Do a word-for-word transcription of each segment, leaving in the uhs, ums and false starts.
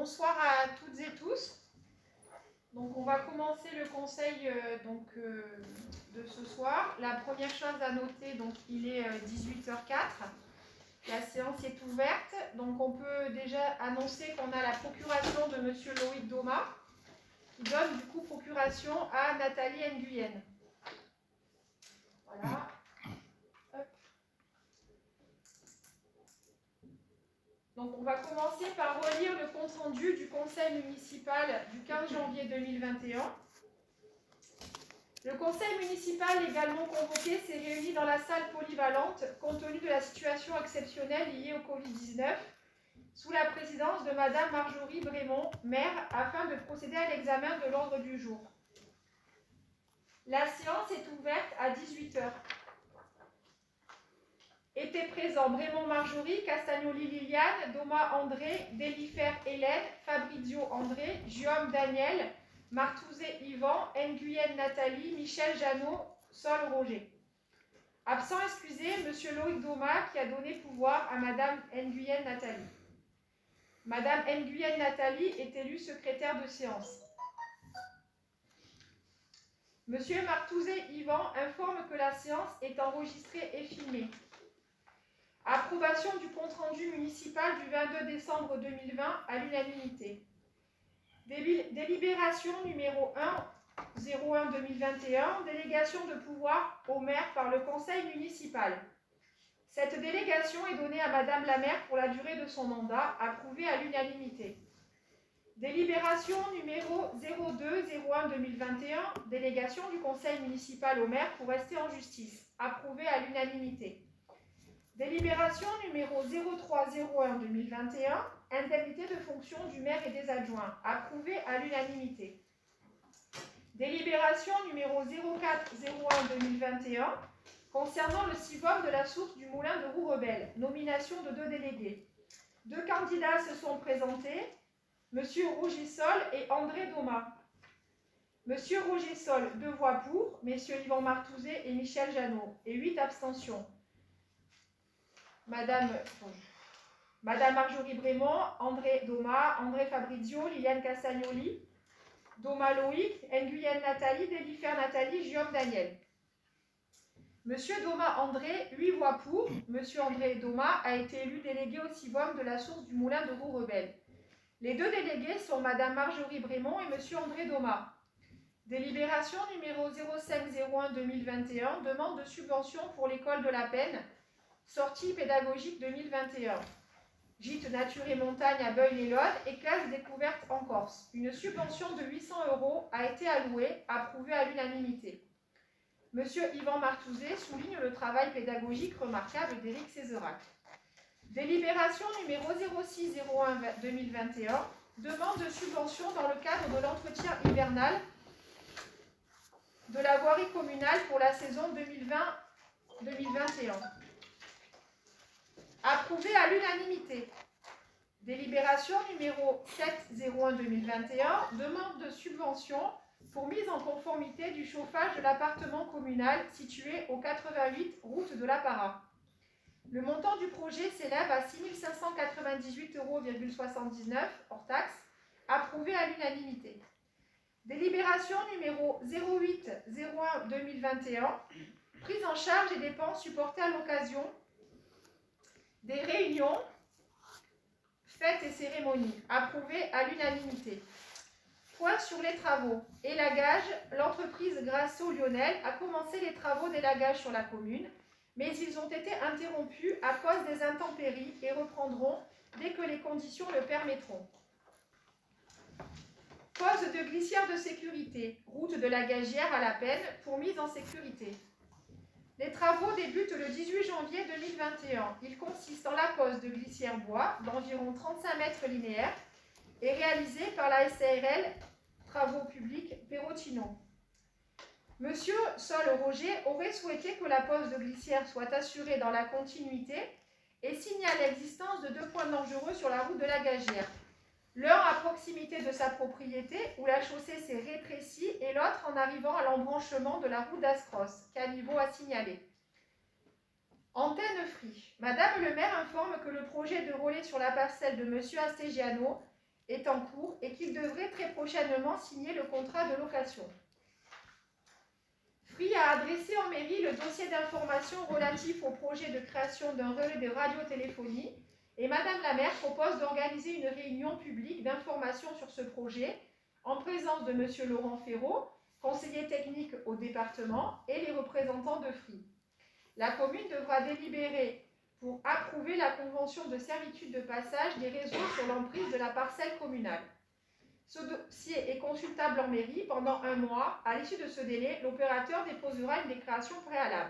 bonsoir à toutes et tous. Donc, on va commencer le conseil euh, donc, euh, de ce soir. La première chose à noter, donc, il est euh, dix-huit heures quatre. La séance est ouverte. Donc, on peut déjà annoncer qu'on a la procuration de M. Loïc Doma, qui donne du coup procuration à Nathalie Nguyen. Voilà. Hop. Donc, on va commencer par relire le compte-rendu du conseil municipal du quinze janvier deux mille vingt et un. Le conseil municipal également convoqué s'est réuni dans la salle polyvalente compte tenu de la situation exceptionnelle liée au covid dix-neuf sous la présidence de Madame Marjorie Brémond, maire, afin de procéder à l'examen de l'ordre du jour. La séance est ouverte à dix-huit heures. Étaient présents Brémond Marjorie, Castagnoli Liliane, Doma André, Délifer Hélène, Fabrizio André, Guillaume Daniel, Martouzé Yvan, Nguyen Nathalie, Michel Janot, Sol Roger. Absent excusé, M. Loïc Doma qui a donné pouvoir à Mme Nguyen Nathalie. Mme Nguyen Nathalie est élue secrétaire de séance. M. Martouzé Yvan informe que la séance est enregistrée et filmée. Approbation du compte-rendu municipal du vingt-deux décembre deux mille vingt à l'unanimité. Délibération numéro un zéro un deux mille vingt et un, délégation de pouvoir au maire par le conseil municipal. Cette délégation est donnée à Madame la maire pour la durée de son mandat, approuvée à l'unanimité. Délibération numéro zéro deux zéro un deux mille vingt et un, délégation du conseil municipal au maire pour rester en justice, approuvée à l'unanimité. Délibération numéro zéro trois zéro un deux mille vingt et un, indemnité de fonction du maire et des adjoints, approuvée à l'unanimité. Délibération numéro zéro quatre zéro un deux mille vingt et un, concernant le sivom de la source du moulin de Rourebelle, nomination de deux délégués. Deux candidats se sont présentés, M. Rougisol et André Doma. M. Rougisol, deux voix pour, M. Yvan Martouzé et Michel Janot, et huit abstentions. Madame, Madame Marjorie Brémond, André Doma, André Fabrizio, Liliane Castagnoli, Doma Loïc, Nguyen Nathalie, Délifer Nathalie, Guillaume Daniel. Monsieur Doma André, huit voix pour. Monsieur André Doma a été élu délégué au sivom de la source du moulin de Rourebelle. Les deux délégués sont Madame Marjorie Brémond et Monsieur André Doma. Délibération numéro zéro cinq zéro un deux mille vingt et un, demande de subvention pour l'école de la Peine. Sortie pédagogique deux mille vingt et un. Gîte nature et montagne à Beuil-les-Laudes et classe découverte en Corse. Une subvention de huit cents euros a été allouée, approuvée à l'unanimité. Monsieur Yvan Martouzé souligne le travail pédagogique remarquable d'Éric Césarac. Délibération numéro zéro six zéro un deux mille vingt et un. Demande de subvention dans le cadre de l'entretien hivernal de la voirie communale pour la saison deux mille vingt deux mille vingt et un. Approuvé à l'unanimité. Délibération numéro sept zéro un deux mille vingt et un, demande de subvention pour mise en conformité du chauffage de l'appartement communal situé au quatre-vingt-huit route de la Para. Le montant du projet s'élève à six mille cinq cent quatre-vingt-dix-huit euros soixante-dix-neuf hors taxe, approuvé à l'unanimité. Délibération numéro zéro huit zéro un deux mille vingt et un, prise en charge des dépenses supportées à l'occasion des réunions, fêtes et cérémonies, approuvées à l'unanimité. Point sur les travaux. Élagage, l'entreprise Grasso Lionel a commencé les travaux d'élagage sur la commune, mais ils ont été interrompus à cause des intempéries et reprendront dès que les conditions le permettront. Pose de glissière de sécurité, route de la Gagière à la Peine, pour mise en sécurité. Les travaux débutent le dix-huit janvier deux mille vingt et un. Ils consistent en la pose de glissières bois d'environ trente-cinq mètres linéaires et réalisés par la S A R L Travaux Publics Perrotino. Monsieur Sol Roger aurait souhaité que la pose de glissières soit assurée dans la continuité et signale l'existence de deux points dangereux sur la route de la Gagière. L'un à proximité de sa propriété, où la chaussée s'est rétrécie, et l'autre en arrivant à l'embranchement de la route d'Ascros, qu'un niveau a signalé. Antenne Free. Madame le maire informe que le projet de relais sur la parcelle de Monsieur Astégiano est en cours et qu'il devrait très prochainement signer le contrat de location. Free a adressé en mairie le dossier d'information relatif au projet de création d'un relais de radiotéléphonie et Madame la maire propose d'organiser une réunion publique d'information sur ce projet en présence de Monsieur Laurent Ferraud, conseiller technique au département, et les représentants de Free. La commune devra délibérer pour approuver la convention de servitude de passage des réseaux sur l'emprise de la parcelle communale. Ce dossier est consultable en mairie pendant un mois. À l'issue de ce délai, l'opérateur déposera une déclaration préalable.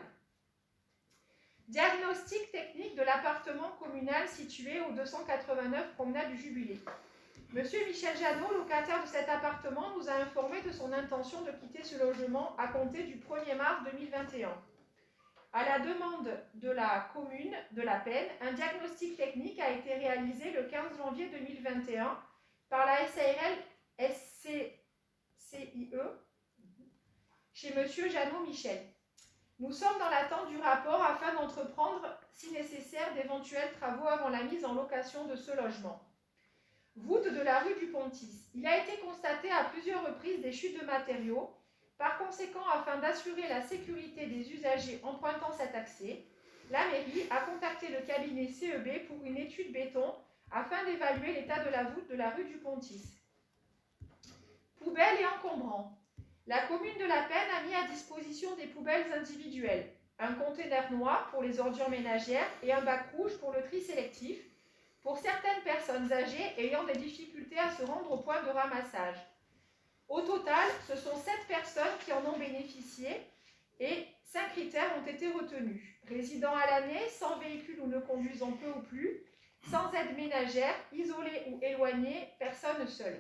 Diagnostic technique de l'appartement communal situé au deux cent quatre-vingt-neuf promenade du Jubilé. Monsieur Michel Janot, locataire de cet appartement, nous a informé de son intention de quitter ce logement à compter du premier mars deux mille vingt et un. À la demande de la commune de La Peine, un diagnostic technique a été réalisé le quinze janvier deux mille vingt et un par la S A R L S C C I E chez Monsieur Janot Michel. Nous sommes dans l'attente du rapport afin d'entreprendre, si nécessaire, d'éventuels travaux avant la mise en location de ce logement. Voûte de la rue du Pontis. Il a été constaté à plusieurs reprises des chutes de matériaux. Par conséquent, afin d'assurer la sécurité des usagers empruntant cet accès, la mairie a contacté le cabinet C E B pour une étude béton afin d'évaluer l'état de la voûte de la rue du Pontis. Poubelles et encombrants. La commune de La Peine a mis à disposition des poubelles individuelles, un conteneur noir pour les ordures ménagères et un bac rouge pour le tri sélectif, pour certaines personnes âgées ayant des difficultés à se rendre au point de ramassage. Au total, ce sont sept personnes qui en ont bénéficié et cinq critères ont été retenus. Résidant à l'année, sans véhicule ou ne conduisant peu ou plus, sans aide ménagère, isolé ou éloigné, personne seule.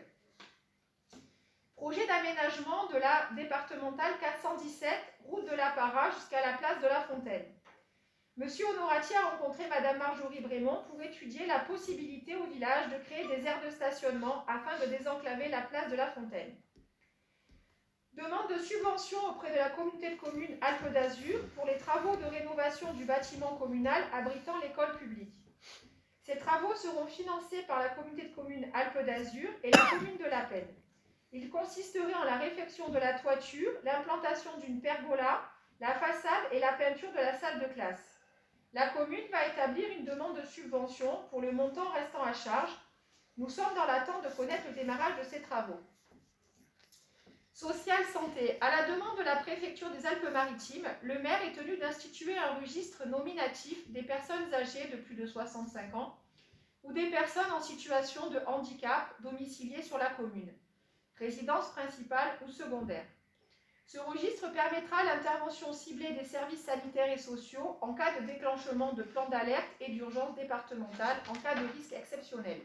Projet d'aménagement de la départementale quatre cent dix-sept, route de la Para jusqu'à la place de la Fontaine. Monsieur Honorati a rencontré Madame Marjorie Brémond pour étudier la possibilité au village de créer des aires de stationnement afin de désenclaver la place de la Fontaine. Demande de subvention auprès de la communauté de communes Alpes d'Azur pour les travaux de rénovation du bâtiment communal abritant l'école publique. Ces travaux seront financés par la communauté de communes Alpes d'Azur et la commune de La Peine. Il consisterait en la réfection de la toiture, l'implantation d'une pergola, la façade et la peinture de la salle de classe. La commune va établir une demande de subvention pour le montant restant à charge. Nous sommes dans l'attente de connaître le démarrage de ces travaux. Social santé. À la demande de la préfecture des Alpes-Maritimes, le maire est tenu d'instituer un registre nominatif des personnes âgées de plus de soixante-cinq ans ou des personnes en situation de handicap domiciliées sur la commune, résidence principale ou secondaire. Ce registre permettra l'intervention ciblée des services sanitaires et sociaux en cas de déclenchement de plans d'alerte et d'urgence départementale en cas de risque exceptionnel.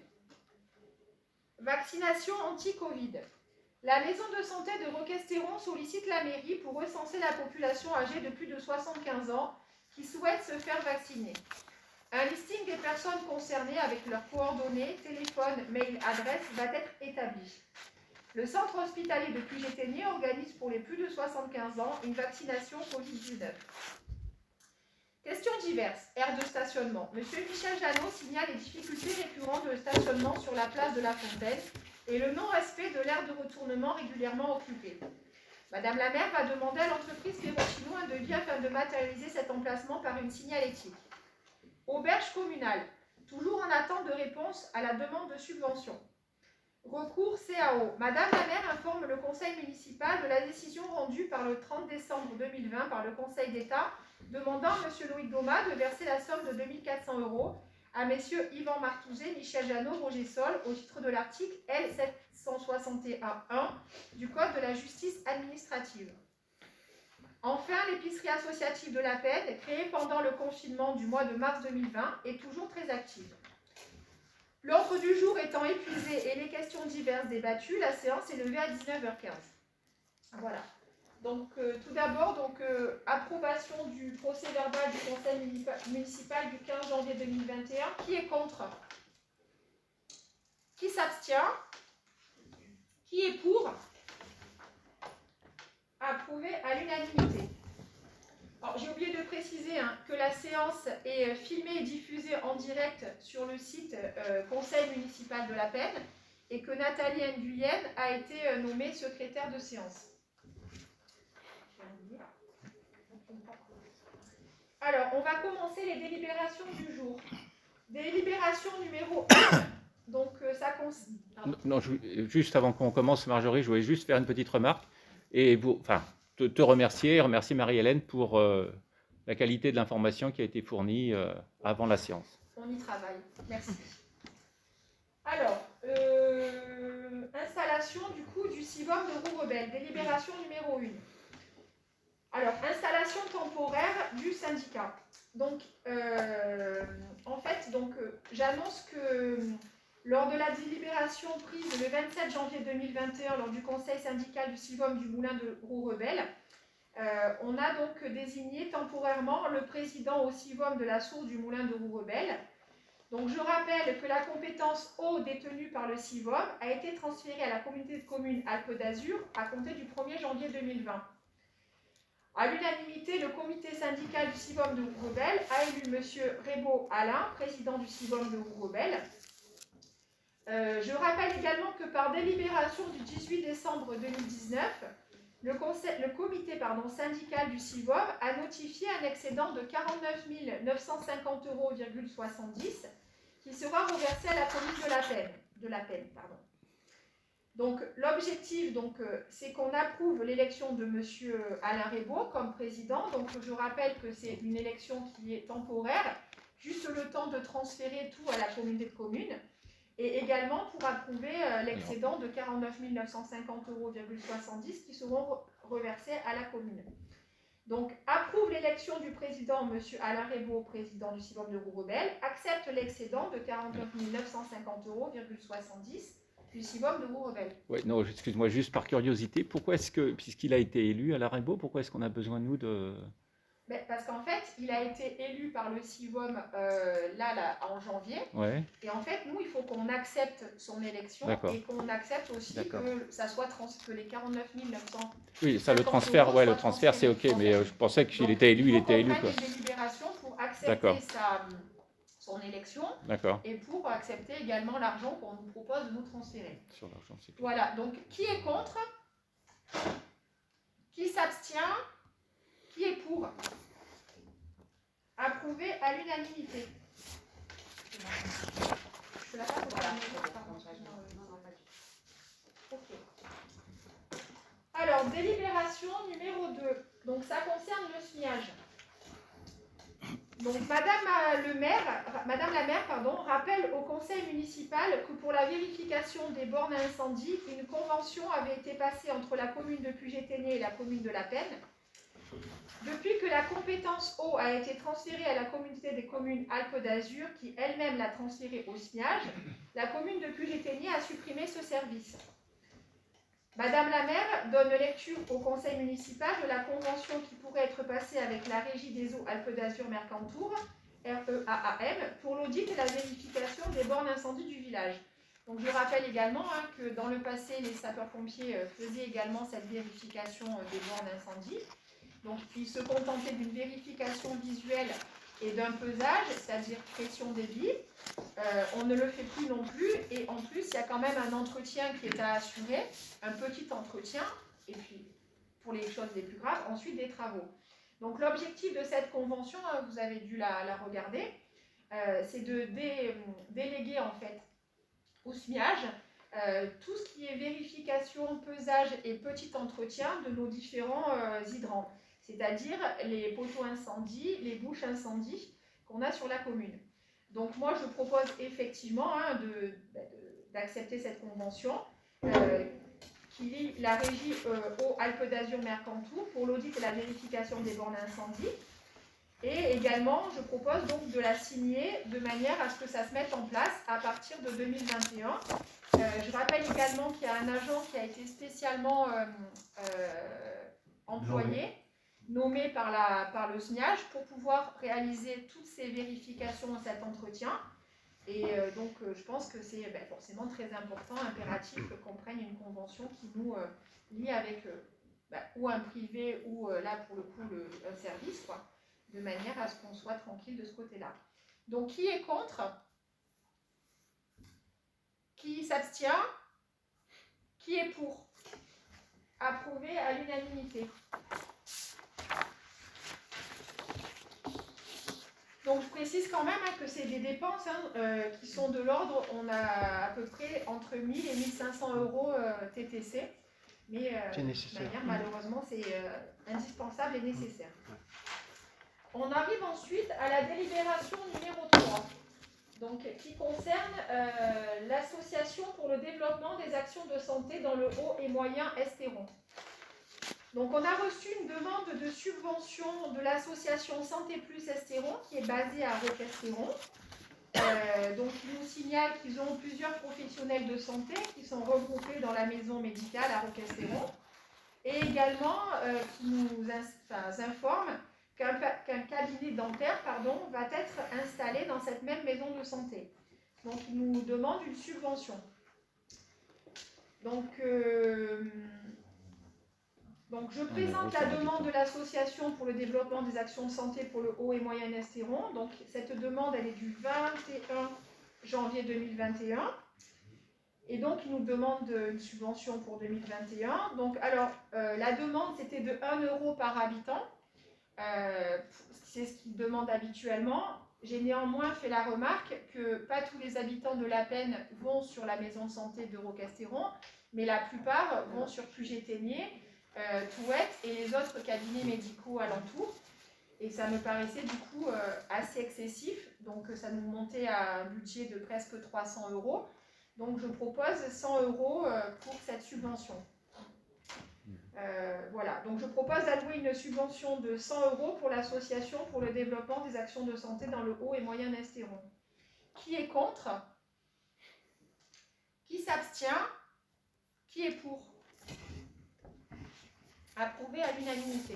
Vaccination anti-Covid. La maison de santé de Roquestéron sollicite la mairie pour recenser la population âgée de plus de soixante-quinze ans qui souhaite se faire vacciner. Un listing des personnes concernées avec leurs coordonnées, téléphone, mail, adresse va être établi. Le centre hospitalier de Puget-Théniers organise pour les plus de soixante-quinze ans une vaccination covid dix-neuf. Questions diverses. Aire de stationnement. Monsieur Michel Janot signale les difficultés récurrentes de stationnement sur la place de la Fontaine et le non-respect de l'aire de retournement régulièrement occupée. Madame la maire va demander à l'entreprise Perrochino un devis afin de matérialiser cet emplacement par une signalétique. Auberge communale. Toujours en attente de réponse à la demande de subvention. Recours C A O. Madame la maire informe le conseil municipal de la décision rendue par le trente décembre deux mille vingt par le Conseil d'État demandant à M. Loïc Doma de verser la somme de deux mille quatre cents euros à messieurs Yvan Martouzet, Michel Janot, Roger Sol au titre de l'article L sept cent soixante et un point un du Code de la justice administrative. Enfin, l'épicerie associative de La Peine, créée pendant le confinement du mois de mars deux mille vingt, est toujours très active. L'ordre du jour étant épuisé et les questions diverses débattues, la séance est levée à dix-neuf heures quinze. Voilà. Donc, euh, tout d'abord, donc euh, approbation du procès verbal du conseil municipal du quinze janvier deux mille vingt et un. Qui est contre? Qui s'abstient? Qui est pour? Approuvé à l'unanimité. Alors, j'ai oublié de préciser hein, que la séance est filmée et diffusée en direct sur le site euh, Conseil municipal de La Peine. et que Nathalie Nguyen a été nommée secrétaire de séance. Alors, on va commencer les délibérations du jour. Délibération numéro un. Donc, euh, ça consiste... Non, non, je, juste avant qu'on commence, Marjorie, je voulais juste faire une petite remarque et vous, enfin, te, te remercier et remercier Marie-Hélène pour euh, la qualité de l'information qui a été fournie euh, avant la séance. On y travaille. Merci. Alors, euh, installation du coup du Sivom de Roux-Rebelle, délibération numéro un. Alors, installation temporaire du syndicat. Donc, euh, en fait, donc, euh, j'annonce que lors de la délibération prise le vingt-sept janvier deux mille vingt et un lors du conseil syndical du Sivom du Moulin de Roux-Rebelle, euh, on a donc désigné temporairement le président au Sivom de la source du Moulin de Roux-Rebelle. Donc, je rappelle que la compétence eau détenue par le Sivom a été transférée à la communauté de communes Alpes d'Azur à compter du premier janvier deux mille vingt. À l'unanimité, le comité syndical du Sivom de Roux-Rebelle a élu M. Rébaud Alain, président du Sivom de Roux-Rebelle. Euh, je rappelle également que par délibération du dix-huit décembre deux mille dix-neuf, le, conseil, le comité pardon, syndical du Sivom a notifié un excédent de quarante-neuf mille neuf cent cinquante euros soixante-dix qui sera reversé à la commune de la Peine. De la Peine pardon. Donc, l'objectif, donc, euh, c'est qu'on approuve l'élection de M. Alain Rébaud comme président. Donc, je rappelle que c'est une élection qui est temporaire, juste le temps de transférer tout à la communauté de communes, et également pour approuver euh, l'excédent de quarante-neuf mille neuf cent cinquante euros soixante-dix qui seront re reversés à la commune. Donc, approuve l'élection du président, M. Alain Rébaud, président du Sivom de Roux-Rebelle, accepte l'excédent de quarante-neuf mille neuf cent cinquante euros soixante-dix du Sivom de Roux-Rebelle. Oui, non, excuse-moi, juste par curiosité, pourquoi est-ce que, puisqu'il a été élu à la Rainbow, pourquoi est-ce qu'on a besoin, nous, de... Ben, parce qu'en fait, il a été élu par le Sivom euh, là, là, en janvier. Ouais. Et en fait, nous, il faut qu'on accepte son élection et qu'on accepte aussi que ça soit trans que les quarante-neuf mille neuf cents. Oui, ça, le transfert, ouais, le transfert, c'est OK, mais euh, je pensais qu'il était élu, il était élu, quoi. Il faut qu'on prenne des délibérations pour accepter sa, son élection et pour accepter également l'argent qu'on nous propose de nous transférer. Sur l'argent, c'est clair. Voilà, donc qui est contre? Qui s'abstient? Qui est pour? Approuvé à l'unanimité. Je la passe au Ok. Alors, délibération numéro deux. Donc, ça concerne le SMIAG. Donc, Madame le maire, Madame la maire, pardon, rappelle au conseil municipal que pour la vérification des bornes à incendie, une convention avait été passée entre la commune de Puget-Théniers et la commune de La Peine. Depuis que la compétence eau a été transférée à la communauté des communes Alpes d'Azur, qui elle-même l'a transférée au SMIAG, la commune de Puget-Théniers a supprimé ce service. Madame la maire donne lecture au conseil municipal de la convention qui pourrait être passée avec la régie des eaux Alpes d'Azur Mercantour, R E A A M, pour l'audit et la vérification des bornes incendie du village. Donc je rappelle également hein, que dans le passé, les sapeurs-pompiers faisaient également cette vérification des bornes incendie. Donc, ils se contentaient d'une vérification visuelle et d'un pesage, c'est-à-dire pression débit. Euh, on ne le fait plus non plus. Et en plus, il y a quand même un entretien qui est à assurer, un petit entretien, et puis, pour les choses les plus graves, ensuite des travaux. Donc, l'objectif de cette convention, hein, vous avez dû la, la regarder, euh, c'est de dé, déléguer, en fait, au SMIAG, euh, tout ce qui est vérification, pesage et petit entretien de nos différents euh, hydrants. C'est-à-dire les poteaux incendie, les bouches incendie qu'on a sur la commune. Donc moi, je propose effectivement hein, de, d'accepter cette convention euh, qui lie la régie euh, eau Alpes d'Azur Mercantour pour l'audit et la vérification des bornes incendie. Et également, je propose donc de la signer de manière à ce que ça se mette en place à partir de deux mille vingt et un. Euh, je rappelle également qu'il y a un agent qui a été spécialement euh, euh, employé, nommé par, la, par le SMIAG pour pouvoir réaliser toutes ces vérifications et cet entretien. Et euh, donc, euh, je pense que c'est ben, forcément très important, impératif qu'on prenne une convention qui nous euh, lie avec euh, ben, ou un privé ou euh, là, pour le coup, le, un service, quoi, de manière à ce qu'on soit tranquille de ce côté-là. Donc, qui est contre? Qui s'abstient? Qui est pour? Approuvé à l'unanimité. Donc je précise quand même hein, que c'est des dépenses hein, euh, qui sont de l'ordre, on a à peu près entre mille et mille cinq cents euros euh, T T C. Mais euh, C'est nécessaire. de manière, malheureusement, c'est euh, indispensable et nécessaire. On arrive ensuite à la délibération numéro trois, donc, qui concerne euh, l'association pour le développement des actions de santé dans le haut et moyen Estéron. Donc on a reçu une demande de subvention de l'association Santé Plus Estéron, qui est basée à Roquestéron. Euh, donc ils nous signalent qu'ils ont plusieurs professionnels de santé qui sont regroupés dans la maison médicale à Roquestéron. Et également euh, qui nous enfin, informent qu'un qu'un cabinet dentaire pardon, va être installé dans cette même maison de santé. Donc ils nous demandent une subvention. Donc, euh, donc je présente la demande de l'association pour le développement des actions de santé pour le haut et moyen Estéron. Donc cette demande elle est du vingt et un janvier deux mille vingt et un. Et donc, ils nous demandent une subvention pour deux mille vingt et un. Donc, alors, euh, la demande, c'était de un euro par habitant. Euh, c'est ce qu'ils demandent habituellement. J'ai néanmoins fait la remarque que pas tous les habitants de La Penne vont sur la maison de santé de Roquestéron, mais la plupart vont sur Puget-Théniers, euh, Touette et les autres cabinets médicaux alentours. Et ça me paraissait du coup euh, assez excessif. Donc, ça nous montait à un budget de presque trois cents euros. Donc, je propose cent euros pour cette subvention. Euh, voilà. Donc, je propose d'allouer une subvention de cent euros pour l'association pour le développement des actions de santé dans le haut et moyen Estéron. Qui est contre? Qui s'abstient? Qui est pour? Approuvé à l'unanimité.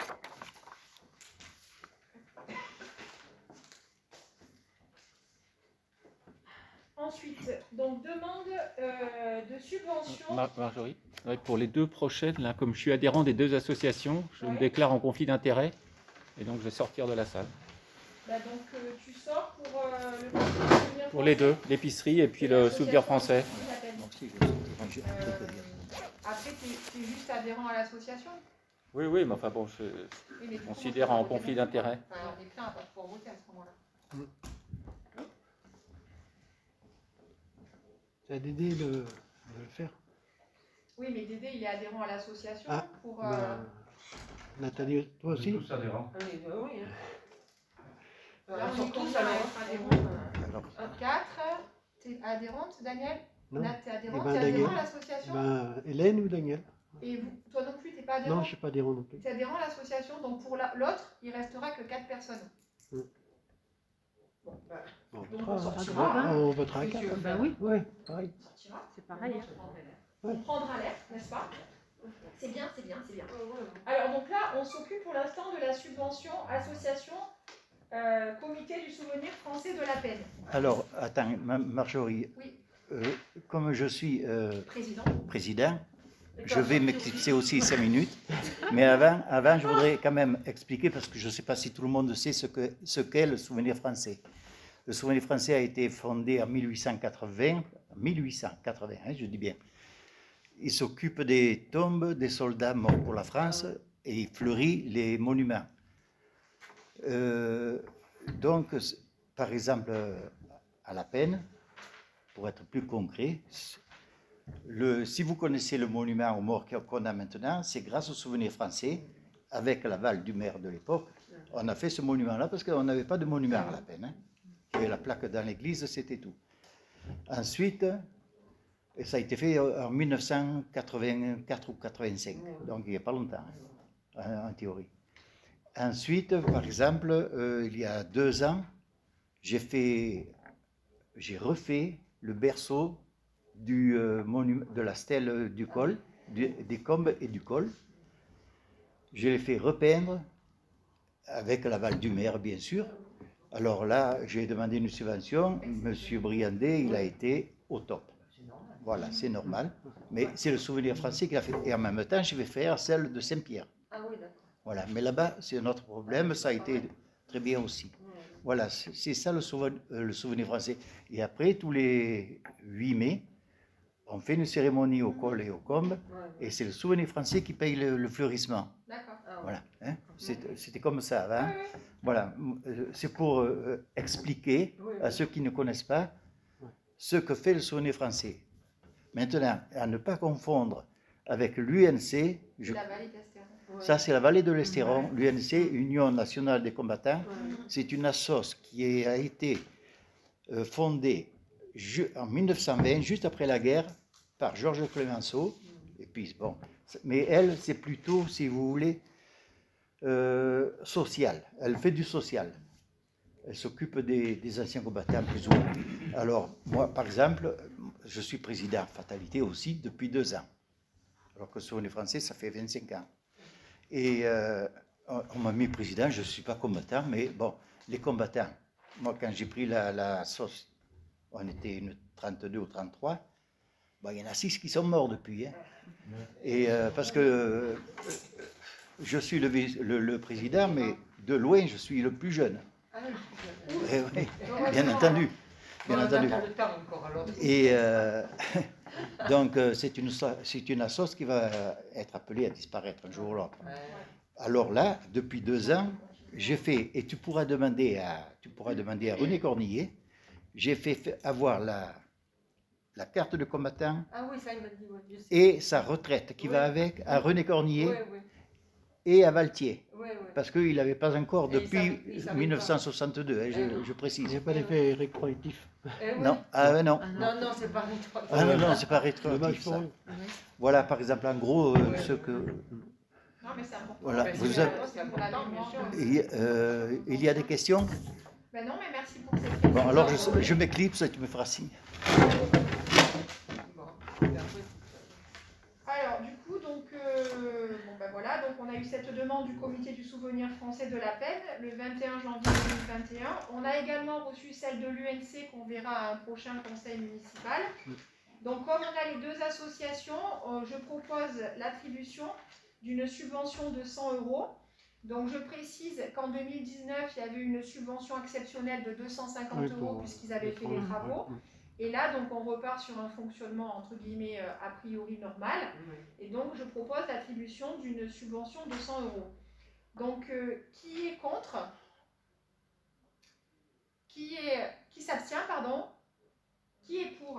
Ensuite, donc demande euh, de subvention. Mar Marjorie, ouais, pour les deux prochaines, là, comme je suis adhérent des deux associations, je ouais. me déclare en conflit d'intérêts et donc je vais sortir de la salle. Bah donc euh, tu sors pour euh, le souvenir Pour les deux, l'épicerie et puis et le souvenir français. Euh, après, tu es, es juste adhérent à l'association? Oui, oui, mais enfin bon, je oui, considère en conflit d'intérêts. Enfin, on est plein à pas pouvoir voter à ce moment-là. Mm. C'est à Dédé de, de le faire. Oui, mais Dédé, il est adhérent à l'association. Ah, pour. Bah, euh... Nathalie, toi aussi? Tous adhérents. Ah, oui, bah, oui. Hein. Là, on est tous adhérents. quatre. Tu es adhérente, Daniel? Non. Nat, tu es adhérente, eh ben, es adhérent à l'association? Ben, Hélène ou Daniel? Et vous, toi non plus, tu n'es pas adhérent? Non, je ne suis pas adhérent non plus. Tu es adhérent à l'association, donc pour l'autre, il ne restera que quatre personnes. Mm. Bon, bah, bon, donc on, on sortira. Hein. On votera à quatre. Ben oui, ouais, pareil. C'est pareil. Hein. On prendra l'air, n'est-ce pas? C'est bien, c'est bien, c'est bien. Alors donc là, on s'occupe pour l'instant de la subvention association euh, comité du souvenir français de La Penne. Alors, attends, Marjorie. Oui. Euh, comme je suis euh, président, président je vais m'éclipser aussi cinq minutes. Mais avant, avant, je voudrais quand même expliquer, parce que je ne sais pas si tout le monde sait ce que ce qu'est le souvenir français. Le souvenir français a été fondé en mille huit cent quatre-vingts, mille huit cent quatre-vingts, hein, je dis bien. Il s'occupe des tombes des soldats morts pour la France et il fleurit les monuments. Euh, donc, par exemple, à La Penne, pour être plus concret, le, si vous connaissez le monument aux morts qu'on a maintenant, c'est grâce au souvenir français, avec l'aval du maire de l'époque, on a fait ce monument-là parce qu'on n'avait pas de monument à La Penne. Hein. Il y avait la plaque dans l'église, c'était tout. Ensuite, et ça a été fait en mille neuf cent quatre-vingt-quatre ou quatre-vingt-cinq, donc il n'y a pas longtemps, hein, en théorie. Ensuite, par exemple, euh, il y a deux ans, j'ai fait, j'ai refait le berceau du euh, monument, de la stèle du col, du, des combes et du col. Je l'ai fait repeindre avec l'aval du maire, bien sûr. Alors là, j'ai demandé une subvention. Monsieur Briandet, il a été au top. Voilà, c'est normal. Mais c'est le souvenir français qu'il a fait. Et en même temps, je vais faire celle de Saint-Pierre. Ah oui, d'accord. Voilà, mais là-bas, c'est un autre problème. Ça a été très bien aussi. Voilà, c'est ça le souvenir, le souvenir français. Et après, tous les huit mai, on fait une cérémonie au col et au combe, et c'est le souvenir français qui paye le, le fleurissement. D'accord. Voilà, hein. C'est- C'était comme ça avant. Oui, oui. Voilà, euh, c'est pour euh, expliquer à ceux qui ne connaissent pas ce que fait le souvenir français. Maintenant, à ne pas confondre avec l'U N C, C'est je- la vallée d'Estéron. ça c'est la vallée de l'Estéron, l'U N C, Union nationale des combattants. C'est une assoce qui a été euh, fondée ju- en mille neuf cent vingt, juste après la guerre, par Georges Clemenceau. Et puis, bon, c'est- mais elle, c'est plutôt, si vous voulez, euh, social. Elle fait du social. Elle s'occupe des, des anciens combattants, plus ou moins. Alors, moi, par exemple, je suis président Fatalité aussi depuis deux ans. Alors que sur les Français, ça fait vingt-cinq ans. Et euh, on on m'a mis président, je ne suis pas combattant, mais bon, les combattants, moi, quand j'ai pris la, la sauce, on était une trente-deux ou trente-trois, bon, il y en a six qui sont morts depuis. Hein. Et euh, parce que euh, je suis le, vis- le- le président, mais de loin, je suis le plus jeune. Eh oui, bien entendu. Bien entendu. Et euh, donc, euh, c'est une, so- c'est une assoce qui va être appelée à disparaître un jour ou l'autre. Alors là, depuis deux ans, j'ai fait, et tu pourras demander à, tu pourras demander à René Cornillet, j'ai fait fa- avoir la, la carte de combattant Ah oui, ça il m'a dit, ouais, je sais. et sa retraite qui Oui. va avec à René Cornillet Oui, oui, et à Valtier. oui, oui. Parce qu'il n'avait pas encore Et il depuis savait- il savait mille neuf cent soixante-deux, hein, je, je Il précise. n'y a pas d'effet rétroactif. Eh oui. Non, ah ouais, non. Non, non, c'est pas rétroactif. Ah non, non, c'est pas Dommage rétroactif pour ça. eux. Voilà, par exemple, en gros, euh, ce que... Non, mais c'est important. Voilà, Parce vous que avez- c'est pour la mémoire. Et, euh, il y a des questions? Ben non, mais merci pour cette question. Bon, alors je, je m'éclipse et tu me feras signe. Bon, et après, Alors, du coup, donc, euh, bon, ben voilà, donc on a eu cette demande du Comité du souvenir français de la peine le vingt et un janvier deux mille vingt et un. On a également reçu celle de l'U N C qu'on verra à un prochain conseil municipal. Donc, comme on a les deux associations, euh, je propose l'attribution d'une subvention de cent euros. Donc, je précise qu'en deux mille dix-neuf, il y avait une subvention exceptionnelle de deux cent cinquante Oui, euros pour- puisqu'ils avaient fait les travaux. Et là, donc, on repart sur un fonctionnement entre guillemets euh, a priori normal. Et donc, je propose l'attribution d'une subvention de cent euros. Donc, euh, qui est contre? Qui est, qui s'abstient, pardon? Qui est pour?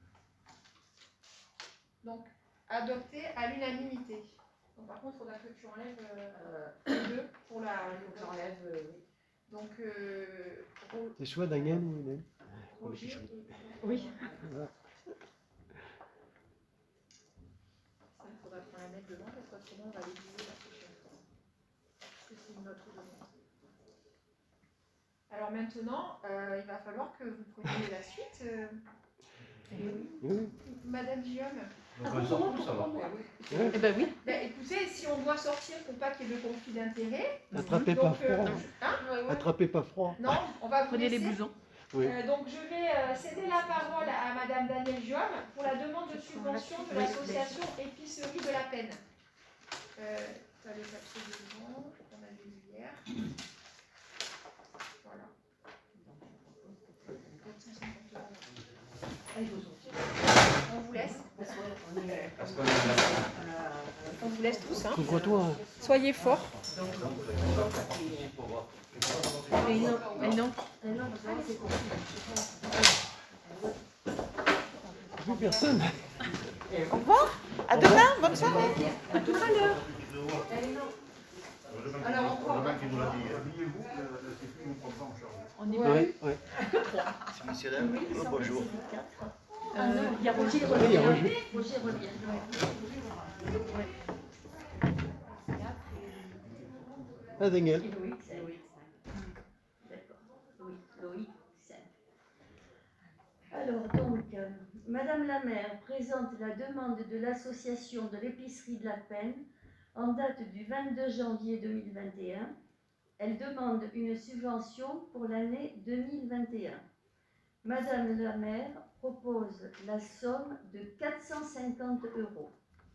Donc, adopté à l'unanimité. Donc, par contre, il faudra que tu enlèves euh, les deux pour la. j'enlève. euh, oui. Donc, euh, Ro- C'est soit Daniel ou Hélène. Roger. et- Oui. Voilà. Ça, il faudra qu'on la mette devant parce que sinon, on va l'oublier la prochaine fois. Parce que c'est une autre demande. Alors maintenant, euh, il va falloir que vous preniez la suite. euh, Oui. Madame Guillaume. Eh ben oui. Ben, écoutez, si on doit sortir pour pas qu'il y ait de conflit d'intérêts, Attrapez donc, pas froid. euh, hein, ouais, ouais. Attrapez pas froid. Non, on va vous Prenez les laisser. blousons. Oui. Euh, donc je vais euh, céder la parole à Madame Danielle Guillaume pour la demande de subvention de l'association Épicerie de la Peine. Euh, tu as les papiers devant, on a vu hier. Voilà. quatre cent cinquante euros. On vous laisse. On vous laisse tous. Hein. Couvre-toi. hein. Soyez forts. Et non, et non. Plus personne. À demain, bonne soirée. À tout à l'heure. Alors, on prend. On est Ouais, ouais. C'est monsieur là. Oh, bonjour. Euh, il y a Roger Oui, il y a revient. Roger. Roger revient. Ah, Daniel. Loïc, c'est Loïc. D'accord. Loïc, Loïc, c'est. Alors donc, euh, Madame la maire présente la demande de l'association de l'épicerie de la Peine en date du vingt-deux janvier deux mille vingt et un. Elle demande une subvention pour l'année deux mille vingt et un. Madame la maire propose la somme de quatre cent cinquante euros.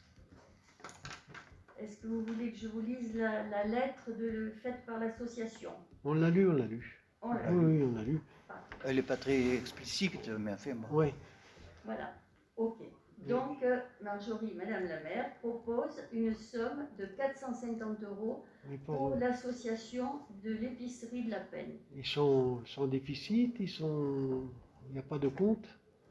Est-ce que vous voulez que je vous lise la, la lettre de, faite par l'association? On l'a lu, on l'a lu. On l'a Oui, oui, on l'a lu. Elle n'est pas très explicite, mais enfin, bon. Oui. Voilà, ok. Donc, euh, Marjorie, Madame la maire, propose une somme de quatre cent cinquante euros Mais pour- pour l'association de l'épicerie de la peine. Ils sont sans déficit, ils sont. Il n'y a pas de compte.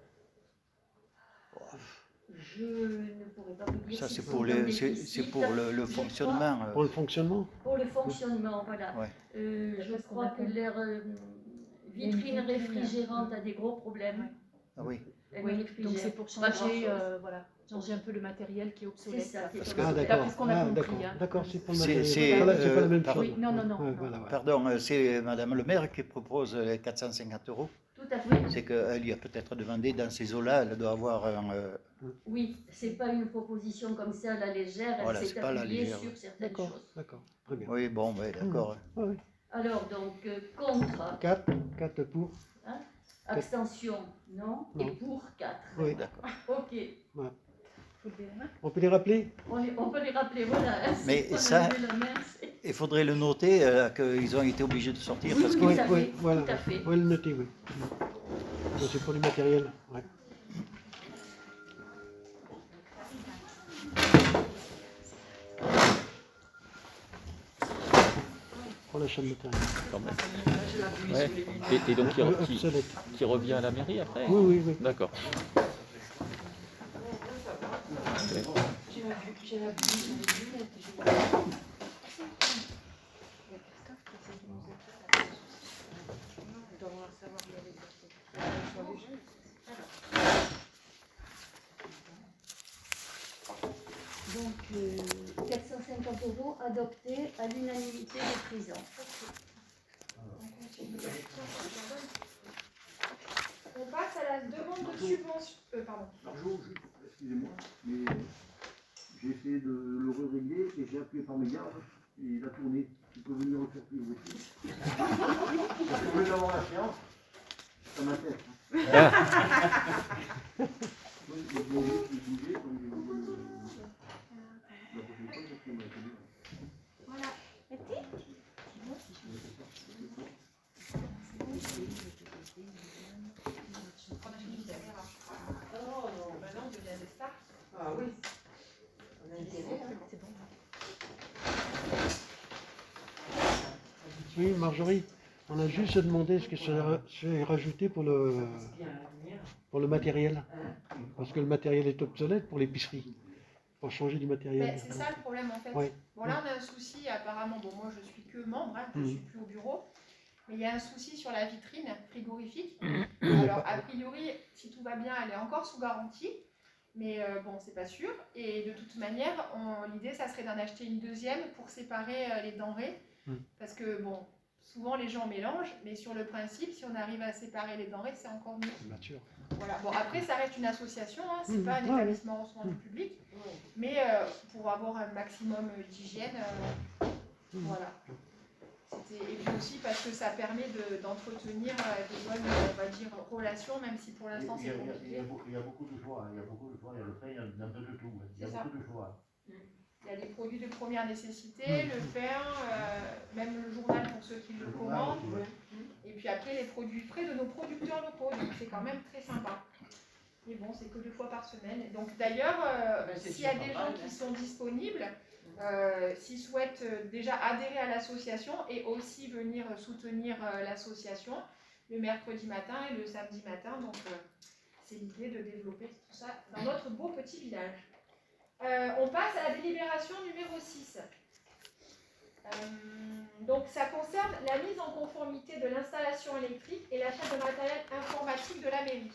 Je ne pourrais pas vous dire Ça, s'ils c'est sont pour, en les, c'est, déficit. c'est pour le, le Je fonctionnement. euh. Pour le fonctionnement. Pour le fonctionnement, voilà. Ouais. Euh, je Parce qu'on crois a que compris. leur euh, Il y a une vitrine vitrine. réfrigérante a des gros problèmes. Ah oui. Elle Oui, ne donc réfrigère c'est pour pas changer, grand-chose. euh, voilà, changer un peu le matériel qui est obsolète. C'est ça, qui est Parce comme que- Ah, ça. d'accord. D'après ce qu'on a Ah, compris, d'accord. hein. D'accord, c'est pour le C'est- matériel. c'est, C'est pas la- c'est pas la même euh, chose. Oui, non, non, non. Ouais, non. voilà, ouais. Pardon, euh, c'est Madame le maire qui propose les quatre cent cinquante euros. Tout à fait. C'est qu'elle y a peut-être demandé dans ces eaux-là, elle doit avoir un. euh, Oui, c'est pas une proposition comme ça à la légère, elle Voilà, s'est c'est pas à la appuyée légère, sur ouais. certaines D'accord, choses. d'accord. Très bien. Oui, bon, ouais, d'accord. Ah oui. Alors donc, euh, contre, quatre, quatre pour. abstention, non, et Non. pour quatre. Oui. D'accord. Ok, Faut lever la main. On peut les rappeler? on, les- on peut les rappeler, voilà. hein, Mais c'est pas ça- lever la main, c'est- Il faudrait le noter euh, qu'ils ont été obligés de sortir Oui, parce que. oui, Oui, tout à oui, fait, voilà. tout à fait. Oui, le noter, oui. Ça, c'est pour du matériel. Ouais. Pour l'achat de matériel. Quand même. Ouais. Et, et donc qui, Euh, qui- obsolète. qui revient à la mairie après? Oui, oui, oui. D'accord. Donc, euh, quatre cent cinquante euros adoptés à l'unanimité des présents. On passe à la demande de subvention. Euh, pardon. Bonjour, je- excusez-moi, mais j'ai essayé de le régler et j'ai appuyé par mégarde et il a tourné. Tu peux venir le faire plus aussi. Parce que je vais avoir la séance, ça m'intéresse. Oui, il faut bouger, il faut bouger, donc, euh, la prochaine fois, c'est ce qu'on va faire. Maintenant, on devient des stars. Ah oui. On a intérêt, hein. C'est bon. Oui, Marjorie, on a juste demandé ce que ça c'est rajouté pour le, pour le matériel. Parce que le matériel est obsolète pour l'épicerie. Pour changer du matériel. Ben, c'est ça le problème en fait. Ouais. Bon là on a un souci apparemment, bon moi je suis que membre, hein, je ne Mhm. suis plus au bureau, mais il y a un souci sur la vitrine frigorifique. Alors a priori, si tout va bien, elle est encore sous garantie, mais euh, bon c'est pas sûr. Et de toute manière, on- l'idée ça serait d'en acheter une deuxième pour séparer euh, les denrées. Mhm. Parce que bon, souvent les gens mélangent, mais sur le principe, si on arrive à séparer les denrées, c'est encore mieux. Bien sûr. Voilà. Bon, après, ça reste une association, hein, c'est Mhm. pas un Ouais, ouais. établissement recevant du public, mais euh, pour avoir un maximum d'hygiène, euh, Mhm. voilà. C'était- Et puis aussi parce que ça permet de- d'entretenir euh, de bonnes, on va dire, relations, même si pour l'instant Il y a- c'est il y a- il y compliqué. a beaucoup- il y a beaucoup de choix, hein, il y a beaucoup de choix, il y a le pain, il y a un peu de tout, hein. il y a C'est ça. beaucoup de choix. Il y a des produits de première nécessité, Mhm. le pain, euh, même le journal pour ceux qui le Le journal commandent. aussi, ouais. Et puis après, les produits frais de nos producteurs locaux, donc c'est quand même très sympa. Mais bon, c'est que deux fois par semaine. Donc d'ailleurs, euh, Ben, c'est s'il y a déjà des pas gens mal, qui hein. sont disponibles, euh, s'ils souhaitent euh, déjà adhérer à l'association et aussi venir soutenir euh, l'association le mercredi matin et le samedi matin, donc euh, c'est l'idée de développer tout ça dans notre beau petit village. Euh, on passe à la délibération numéro six. Euh, donc ça concerne la mise en conformité de l'installation électrique et l'achat de matériel informatique de la mairie.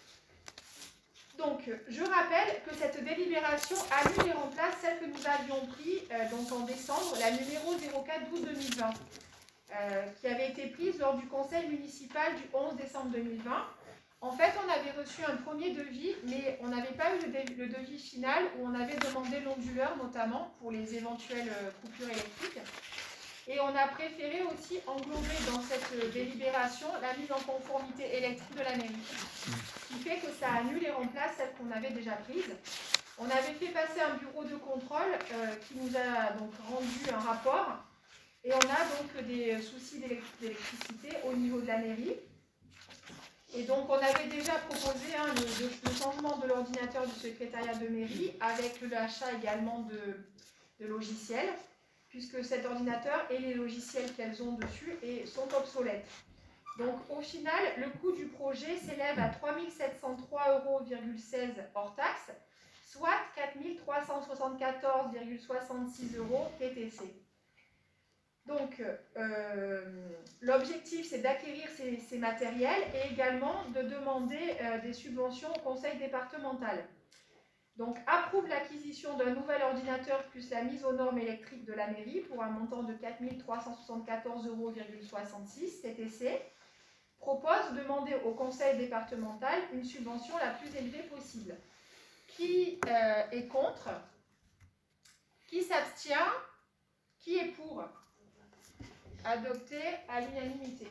Donc je rappelle que cette délibération annule et remplace celle que nous avions prise euh, donc en décembre, la numéro zéro quatre douze deux mille vingt, euh, qui avait été prise lors du conseil municipal du onze décembre deux mille vingt. En fait, on avait reçu un premier devis, mais on n'avait pas eu le, dé- le devis final où on avait demandé l'onduleur notamment pour les éventuelles euh, coupures électriques. Et on a préféré aussi englober dans cette euh, délibération la mise en conformité électrique de la mairie. Ce qui fait que ça annule et remplace celle qu'on avait déjà prise. On avait fait passer un bureau de contrôle euh, qui nous a donc rendu un rapport. Et on a donc des soucis d'élect- d'électricité au niveau de la mairie. Et donc, on avait déjà proposé hein, le, le, le changement de l'ordinateur du secrétariat de mairie avec l'achat également de, de logiciels, puisque cet ordinateur et les logiciels qu'elles ont dessus et sont obsolètes. Donc, au final, le coût du projet s'élève à trois mille sept cent trois euros virgule seize hors taxe, soit quatre mille trois cent soixante-quatorze virgule soixante-six euros T T C. Donc, euh, l'objectif, c'est d'acquérir ces, ces matériels et également de demander euh, des subventions au conseil départemental. Donc, approuve l'acquisition d'un nouvel ordinateur plus la mise aux normes électriques de la mairie pour un montant de quatre mille trois cent soixante-quatorze euros virgule soixante-six T T C. Propose de demander au conseil départemental une subvention la plus élevée possible. Qui euh, est contre? Qui s'abstient? Qui est pour? Adopté à l'unanimité.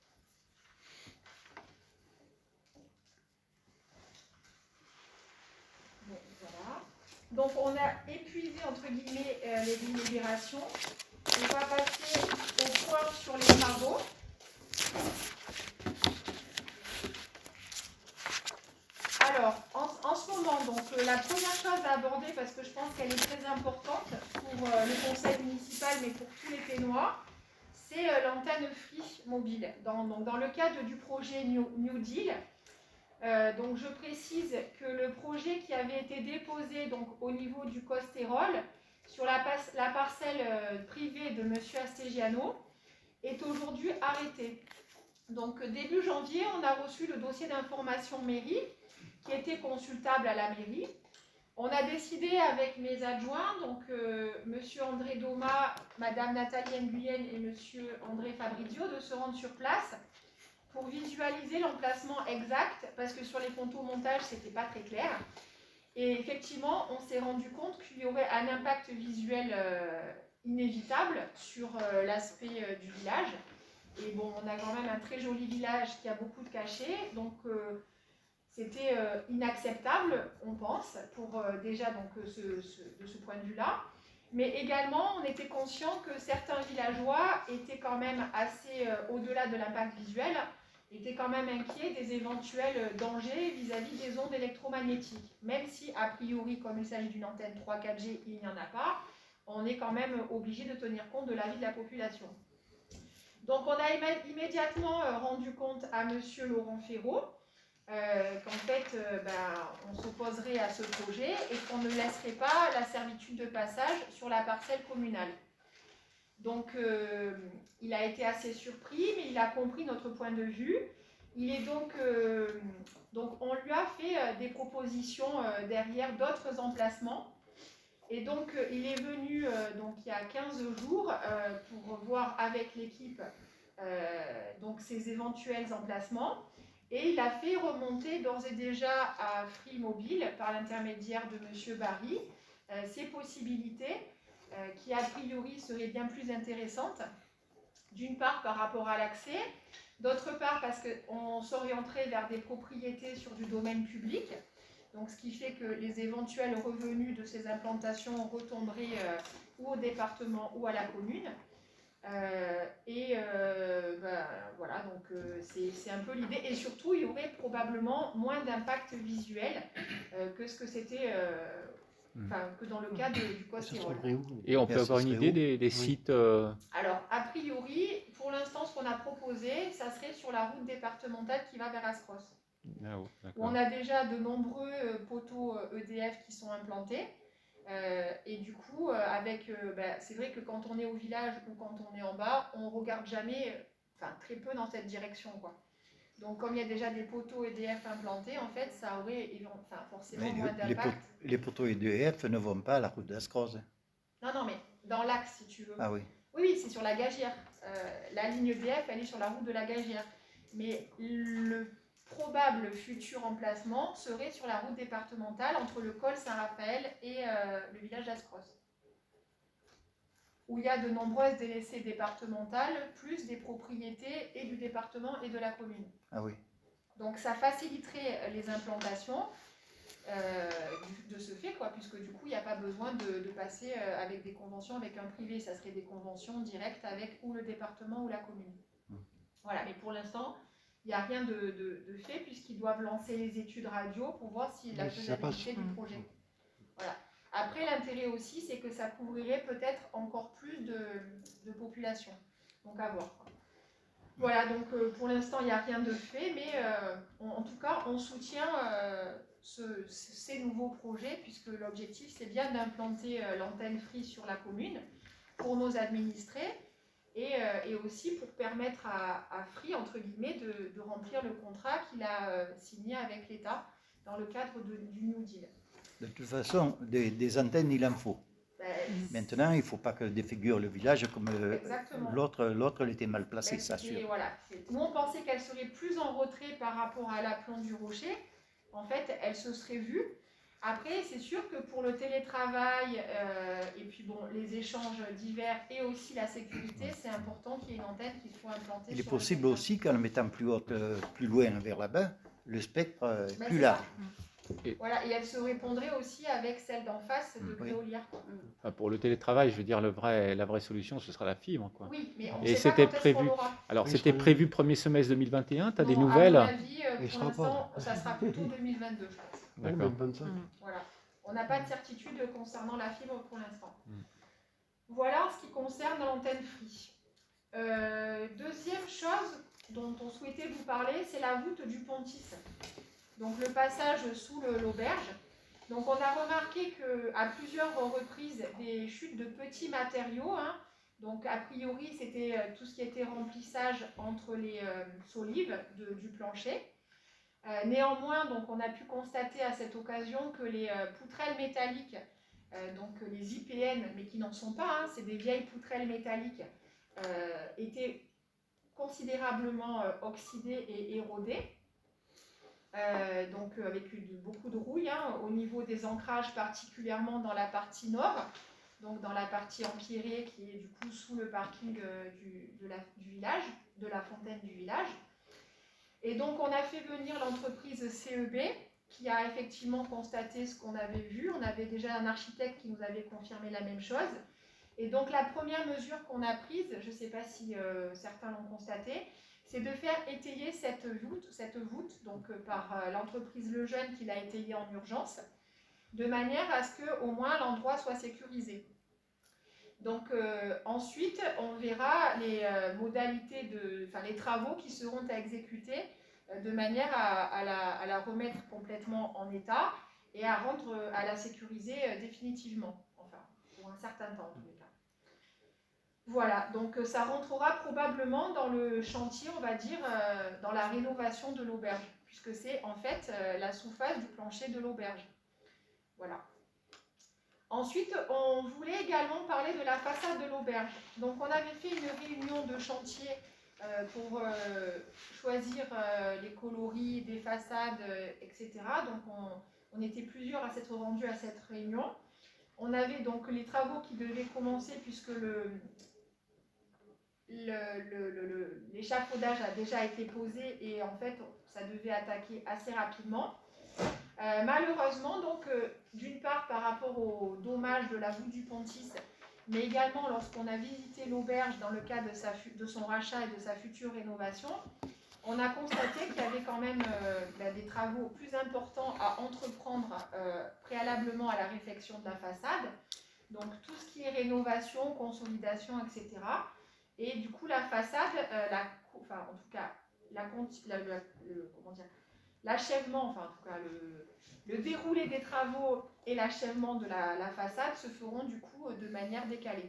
Bon, voilà. Donc on a épuisé entre guillemets euh, les délibérations. On va passer au point sur les travaux. Alors, en, en ce moment, donc euh, la première chose à aborder, parce que je pense qu'elle est très importante pour euh, le conseil municipal, mais pour tous les Pénois, c'est euh, l'antenne Free mobile. Dans, donc, dans le cadre du projet New, New Deal, euh, donc je précise que le projet qui avait été déposé donc, au niveau du Costérol, sur la, la parcelle euh, privée de M. Astegiano, est aujourd'hui arrêté. Donc début janvier, on a reçu le dossier d'information mairie, qui était consultable à la mairie. On a décidé avec mes adjoints, donc euh, M. André Doma, Mme Nathalie Nguyen et M. André Fabrizio, de se rendre sur place pour visualiser l'emplacement exact, parce que sur les photomontages, ce n'était pas très clair. Et effectivement, on s'est rendu compte qu'il y aurait un impact visuel euh, inévitable sur euh, l'aspect euh, du village. Et bon, on a quand même un très joli village qui a beaucoup de cachets, donc euh, c'était euh, inacceptable, on pense, pour euh, déjà donc, ce, ce, de ce point de vue-là. Mais également, on était conscient que certains villageois étaient quand même assez, euh, au-delà de l'impact visuel, étaient quand même inquiets des éventuels dangers vis-à-vis des ondes électromagnétiques. Même si, a priori, comme il s'agit d'une antenne trois quatre G, il n'y en a pas, on est quand même obligé de tenir compte de l'avis de la population. Donc, on a immédiatement rendu compte à M. Laurent Ferraud euh, qu'en fait, euh, ben, on s'opposerait à ce projet et qu'on ne laisserait pas la servitude de passage sur la parcelle communale. Donc, euh, il a été assez surpris, mais il a compris notre point de vue. Il est donc, euh, donc on lui a fait euh, des propositions euh, derrière d'autres emplacements. Et donc, euh, il est venu euh, donc, il y a quinze jours euh, pour voir avec l'équipe euh, donc, ces éventuels emplacements. Et il a fait remonter d'ores et déjà à Free Mobile, par l'intermédiaire de M. Barry, euh, ces possibilités euh, qui, a priori, seraient bien plus intéressantes. D'une part, par rapport à l'accès. D'autre part, parce qu'on s'orienterait vers des propriétés sur du domaine public. Donc, ce qui fait que les éventuels revenus de ces implantations retomberaient euh, ou au département ou à la commune. Euh, et euh, ben, voilà, donc euh, c'est un peu l'idée. Et surtout, il y aurait probablement moins d'impact visuel euh, que ce que c'était, euh, enfin, que dans le cas de, du Costérol. Et on peut avoir une idée des, des Oui. sites euh... Alors, a priori, pour l'instant, ce qu'on a proposé, ça serait sur la route départementale qui va vers Ascros. Ah, oh, Où on a déjà de nombreux euh, poteaux euh, E D F qui sont implantés. Euh, et du coup, euh, avec, euh, bah, c'est vrai que quand on est au village ou quand on est en bas, on regarde jamais, enfin euh, très peu dans cette direction, quoi. Donc, comme il y a déjà des poteaux E D F implantés, en fait, ça aurait enfin, forcément Mais moins le, les, pot, d'impact. les poteaux E D F ne vont pas à la route d'Ascros. Non, non, mais dans l'axe, si tu veux. Ah oui. Oui, oui, c'est sur la Gagière. Euh, la ligne E D F, elle est sur la route de la Gagière. Mais le probable futur emplacement serait sur la route départementale entre le col Saint-Raphaël et euh, le village d'Ascros, où il y a de nombreuses délaissées départementales, plus des propriétés et du département et de la commune. Ah oui. Donc ça faciliterait les implantations euh, de ce fait, quoi, puisque du coup il n'y a pas besoin de, de passer euh, avec des conventions avec un privé, ça serait des conventions directes avec ou le département ou la commune. Mmh. Voilà, mais pour l'instant, il n'y a rien de, de, de fait puisqu'ils doivent lancer les études radio pour voir si la Mais si ça faisabilité passe. du projet. Voilà. Après, l'intérêt aussi, c'est que ça couvrirait peut-être encore plus de, de population. Donc à voir. Voilà, donc euh, pour l'instant, il n'y a rien de fait, mais euh, on, en tout cas, on soutient euh, ce, ces nouveaux projets, puisque l'objectif, c'est bien d'implanter euh, l'antenne Free sur la commune pour nos administrés, et, euh, et aussi pour permettre à, à Free, entre guillemets, de, de remplir le contrat qu'il a euh, signé avec l'État dans le cadre de, du New Deal. De toute façon, des, des antennes, il en faut. Ben, Maintenant, il ne faut pas que défigure le village comme euh, Exactement. l'autre, l'autre elle était mal placée, Ben, ça c'était- sûr. voilà, c'est- nous, on pensait qu'elle serait plus en retrait par rapport à l'aplomb du rocher. En fait, elle se serait vue. Après, c'est sûr que pour le télétravail euh, et puis bon, les échanges divers et aussi la sécurité, c'est important qu'il y ait une antenne qui soit implantée. Il est sur possible le aussi qu'en le mettant plus, haute, euh, plus loin vers là-bas, le spectre euh, est Ben, plus c'est large. Et- Voilà, et elle se répondrait aussi avec celle d'en face de Oui. Cléolière. Enfin, pour le télétravail, je veux dire, le vrai, la vraie solution, ce sera la fibre, quoi. Oui, mais on Et ne sait pas c'était quand est-ce prévu- qu'on l'aura. Alors, Oui, c'était ça- prévu premier semestre deux mille vingt et un, tu as des Non, nouvelles? À mon avis, euh, Il pour sera l'instant, pas. ça sera plutôt deux mille vingt-deux, je pense. Ouais, D'accord. même vingt-cinq. Voilà. On n'a pas de certitude concernant la fibre pour l'instant. Mm. Voilà en ce qui concerne l'antenne Free. Euh, deuxième chose dont on souhaitait vous parler, c'est la voûte du Pontis. Donc le passage sous le- l'auberge. Donc on a remarqué qu'à plusieurs reprises, des chutes de petits matériaux. Hein. Donc a priori, c'était euh, tout ce qui était remplissage entre les euh, solives de- du plancher. Euh, néanmoins, donc, on a pu constater à cette occasion que les euh, poutrelles métalliques, euh, donc les I P N, mais qui n'en sont pas, hein, c'est des vieilles poutrelles métalliques, euh, étaient considérablement euh, oxydées et érodées, euh, donc euh, avec une- beaucoup de rouille hein, au niveau des ancrages, particulièrement dans la partie nord, donc dans la partie empierrée qui est du coup sous le parking euh, du, de la, du village, de la fontaine du village. Et donc, on a fait venir l'entreprise C E B qui a effectivement constaté ce qu'on avait vu. On avait déjà un architecte qui nous avait confirmé la même chose. Et donc, la première mesure qu'on a prise, je ne sais pas si euh, certains l'ont constaté, c'est de faire étayer cette voûte, cette voûte donc, euh, par euh, l'entreprise Lejeune qui l'a étayée en urgence, de manière à ce qu'au moins l'endroit soit sécurisé. Donc euh, ensuite, on verra les euh, modalités, de, enfin les travaux qui seront à exécuter euh, de manière à, à, la, à la remettre complètement en état et à rendre, à la sécuriser euh, définitivement, enfin pour un certain temps en tous les cas. Voilà, donc euh, ça rentrera probablement dans le chantier, on va dire, euh, dans la rénovation de l'auberge, puisque c'est en fait euh, la sous-face du plancher de l'auberge. Voilà. Ensuite, on voulait également parler de la façade de l'auberge. Donc, on avait fait une réunion de chantier euh, pour euh, choisir euh, les coloris des façades, euh, et cetera. Donc, on, on était plusieurs à s'être rendus à cette réunion. On avait donc les travaux qui devaient commencer puisque le, le, le, le, le, l'échafaudage a déjà été posé et en fait, ça devait attaquer assez rapidement. Euh, malheureusement, donc, euh, d'une part par rapport aux dommages de la voûte du Pontis, mais également lorsqu'on a visité l'auberge dans le cadre de, sa, de son rachat et de sa future rénovation, on a constaté qu'il y avait quand même euh, ben, des travaux plus importants à entreprendre euh, préalablement à la réfection de la façade. Donc tout ce qui est rénovation, consolidation, et cetera. Et du coup, la façade, euh, la, enfin en tout cas, la, la, la, le, comment dire, l'achèvement, enfin en tout cas le, le déroulé des travaux et l'achèvement de la, la façade se feront du coup de manière décalée.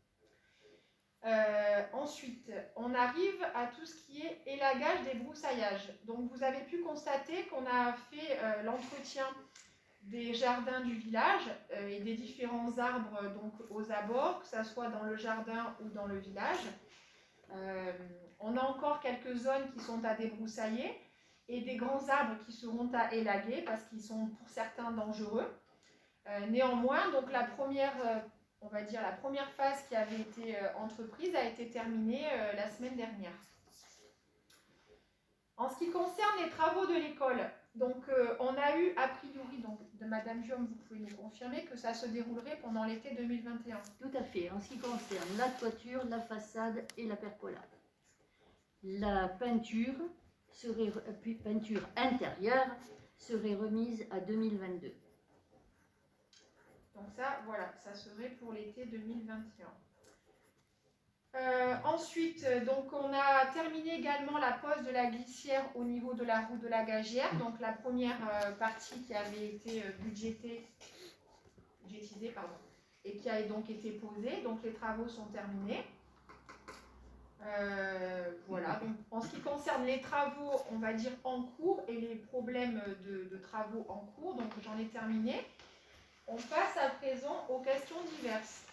Euh, ensuite, on arrive à tout ce qui est élagage des broussailllages. Donc vous avez pu constater qu'on a fait euh, l'entretien des jardins du village euh, et des différents arbres donc, aux abords, que ce soit dans le jardin ou dans le village. Euh, on a encore quelques zones qui sont à débroussailler et des grands arbres qui seront à élaguer parce qu'ils sont pour certains dangereux. Euh, néanmoins, donc la première, euh, on va dire la première phase qui avait été euh, entreprise a été terminée euh, la semaine dernière. En ce qui concerne les travaux de l'école, donc euh, on a eu a priori, donc de Madame Guillaume, vous pouvez nous confirmer que ça se déroulerait pendant l'été deux mille vingt et un. Tout à fait, en ce qui concerne la toiture, la façade et la percolade. La peinture serait, re- puis peinture intérieure serait remise à deux mille vingt-deux. Donc ça, voilà, ça serait pour l'été deux mille vingt et un. Euh, ensuite, euh, donc on a terminé également la pose de la glissière au niveau de la route de la Gagière. Donc la première euh, partie qui avait été euh, budgétée, budgétisée, pardon, et qui a donc été posée. Donc les travaux sont terminés. Euh, voilà, donc en ce qui concerne les travaux, on va dire en cours et les problèmes de, de travaux en cours, donc j'en ai terminé. On passe à présent aux questions diverses.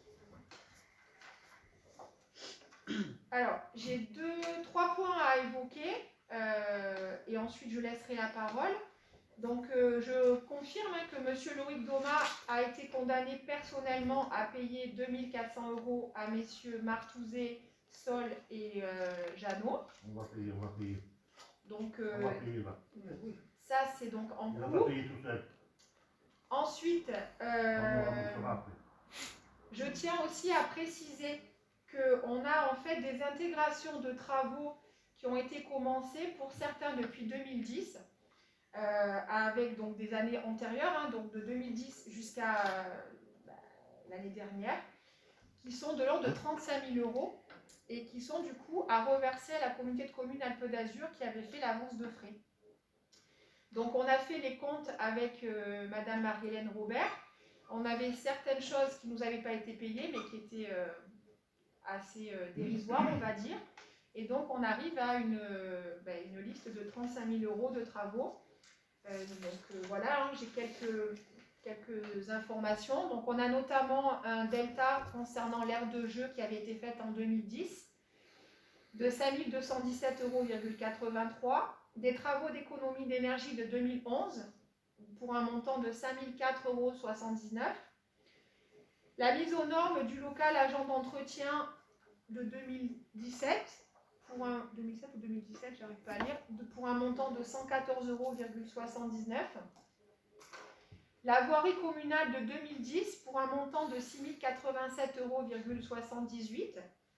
Alors, j'ai deux, trois points à évoquer euh, et ensuite je laisserai la parole. Donc, euh, je confirme hein, que M. Loïc Doma a été condamné personnellement à payer deux mille quatre cents euros à messieurs Martouzet, Sol et euh, Jeannot. On va payer, on va payer. Donc, On euh, va payer là. ça, c'est donc en Il va pas cours. payer tout seul. Ensuite, On euh, nous remboursera après. je tiens aussi à préciser qu'on a en fait des intégrations de travaux qui ont été commencées pour certains depuis deux mille dix, euh, avec donc des années antérieures, hein, donc de deux mille dix jusqu'à euh, bah, l'année dernière, qui sont de l'ordre de trente-cinq mille euros et qui sont du coup à reverser à la communauté de communes Alpes d'Azur qui avait fait l'avance de frais. Donc on a fait les comptes avec euh, Madame Marie-Hélène Robert. On avait certaines choses qui ne nous avaient pas été payées, mais qui étaient euh, assez euh, dérisoires, on va dire. Et donc, on arrive à une, euh, ben, une liste de trente-cinq mille euros de travaux. Euh, donc, euh, voilà, hein, j'ai quelques, quelques informations. Donc, on a notamment un delta concernant l'aire de jeu qui avait été faite en deux mille dix de cinq mille deux cent dix-sept euros quatre-vingt-trois. Des travaux d'économie d'énergie de deux mille onze pour un montant de cinq mille quatre euros soixante-dix-neuf. La mise aux normes du local agent d'entretien de deux mille dix-sept, pour un, deux mille sept ou deux mille dix-sept, j'arrive pas à lire, de, pour un montant de cent quatorze euros soixante-dix-neuf. La voirie communale de deux mille dix pour un montant de six mille quatre-vingt-sept euros soixante-dix-huit.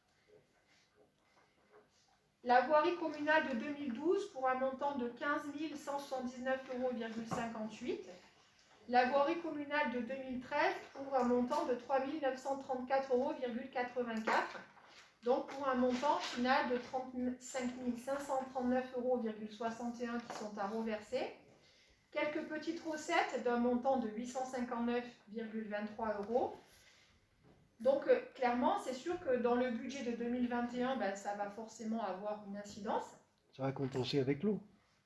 La voirie communale de deux mille douze pour un montant de quinze mille cent soixante-dix-neuf euros cinquante-huit. La voirie communale de deux mille treize pour un montant de trois mille neuf cent trente-quatre euros quatre-vingt-quatre. Donc pour un montant final de trente-cinq mille cinq cent trente-neuf euros soixante et un qui sont à reverser. Quelques petites recettes d'un montant de huit cent cinquante-neuf virgule vingt-trois euros. Donc euh, clairement, c'est sûr que dans le budget de deux mille vingt et un, ben, ça va forcément avoir une incidence. Ça va compenser avec l'eau.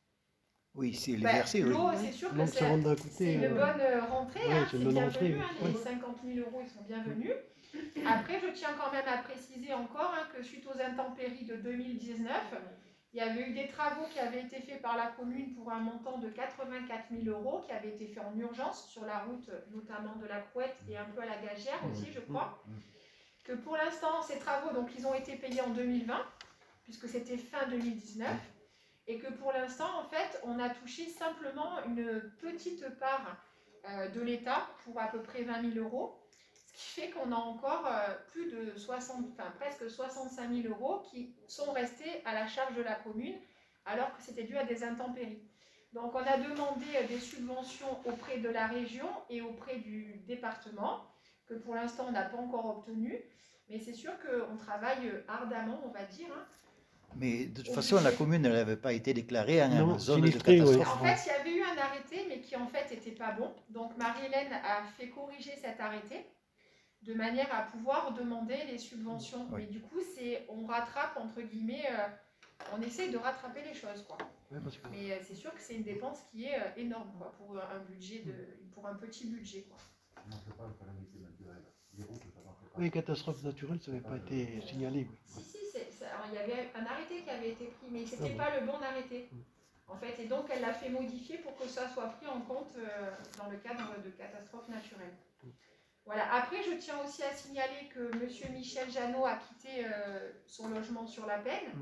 Oui, c'est les Ben, versés, oui. l'eau, c'est sûr que Donc, c'est ça rentre d'un c'est côté. une euh, bonne euh, rentrée, ouais, hein, c'est c'est une bonne bienvenu, rentrée, hein, oui. les cinquante mille euros, ils sont bienvenus. Après, je tiens quand même à préciser encore hein, que suite aux intempéries de deux mille dix-neuf, il y avait eu des travaux qui avaient été faits par la commune pour un montant de quatre-vingt-quatre mille euros, qui avaient été faits en urgence sur la route, notamment de la Couette et un peu à la Gagière aussi, je crois. Que pour l'instant, ces travaux, donc, ils ont été payés en deux mille vingt, puisque c'était fin deux mille dix-neuf. Et que pour l'instant, en fait, on a touché simplement une petite part euh, de l'État pour à peu près vingt mille euros. Ce qui fait qu'on a encore euh, plus de soixante, enfin, presque soixante-cinq mille euros qui sont restés à la charge de la commune, alors que c'était dû à des intempéries. Donc on a demandé des subventions auprès de la région et auprès du département, que pour l'instant on n'a pas encore obtenu. Mais c'est sûr qu'on travaille ardemment, on va dire, hein. Mais de toute Au façon, la budget. commune elle n'avait pas été déclarée en Non, zone de sinistrée, oui. catastrophe. En fait, il y avait eu un arrêté, mais qui en fait n'était pas bon. Donc Marie-Hélène a fait corriger cet arrêté de manière à pouvoir demander les subventions. Oui. Mais du coup, c'est on rattrape, entre guillemets, euh, on essaie de rattraper les choses, quoi. Ouais, parce que- Mais euh, c'est sûr que c'est une dépense qui est euh, énorme, quoi, pour un budget de, pour un petit budget, quoi. Non, c'est pas une calamité naturelle. Les routes, ça marche pas. Oui, catastrophe naturelle, ça n'avait pas été signalé. oui. Si, si, c'est- c'est- alors, il y avait un arrêté qui avait été pris, mais ce n'était Ah bon. pas le bon arrêté. En fait, et donc elle l'a fait modifier pour que ça soit pris en compte euh, dans le cadre de catastrophes naturelles. Voilà. Après, je tiens aussi à signaler que M. Michel Jeannot a quitté euh, son logement sur la Peine,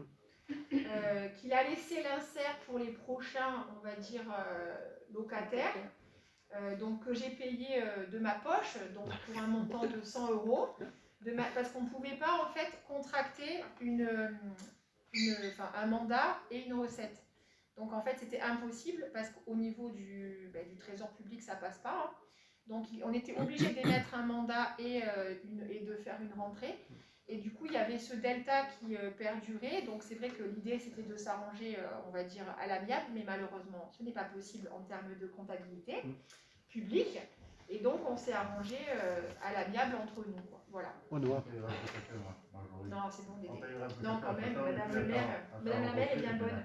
euh, qu'il a laissé l'insert pour les prochains, on va dire, euh, locataires, euh, donc que j'ai payé euh, de ma poche, donc pour un montant de cent euros, de ma, parce qu'on ne pouvait pas en fait contracter une, une, enfin, un mandat et une recette. Donc en fait, c'était impossible parce qu'au niveau du, ben, du trésor public, ça passe pas. Hein. Donc on était obligé d'émettre un mandat et, euh, une, et de faire une rentrée. Et du coup, il y avait ce delta qui euh, perdurait. Donc c'est vrai que l'idée, c'était de s'arranger, euh, on va dire, à l'amiable, mais malheureusement, ce n'est pas possible en termes de comptabilité publique. Et donc, on s'est arrangé euh, à l'amiable entre nous. Quoi. Voilà. On doit. Non, c'est bon, Dédé. Non, quand même, Madame le maire, Madame la maire est bien bonne.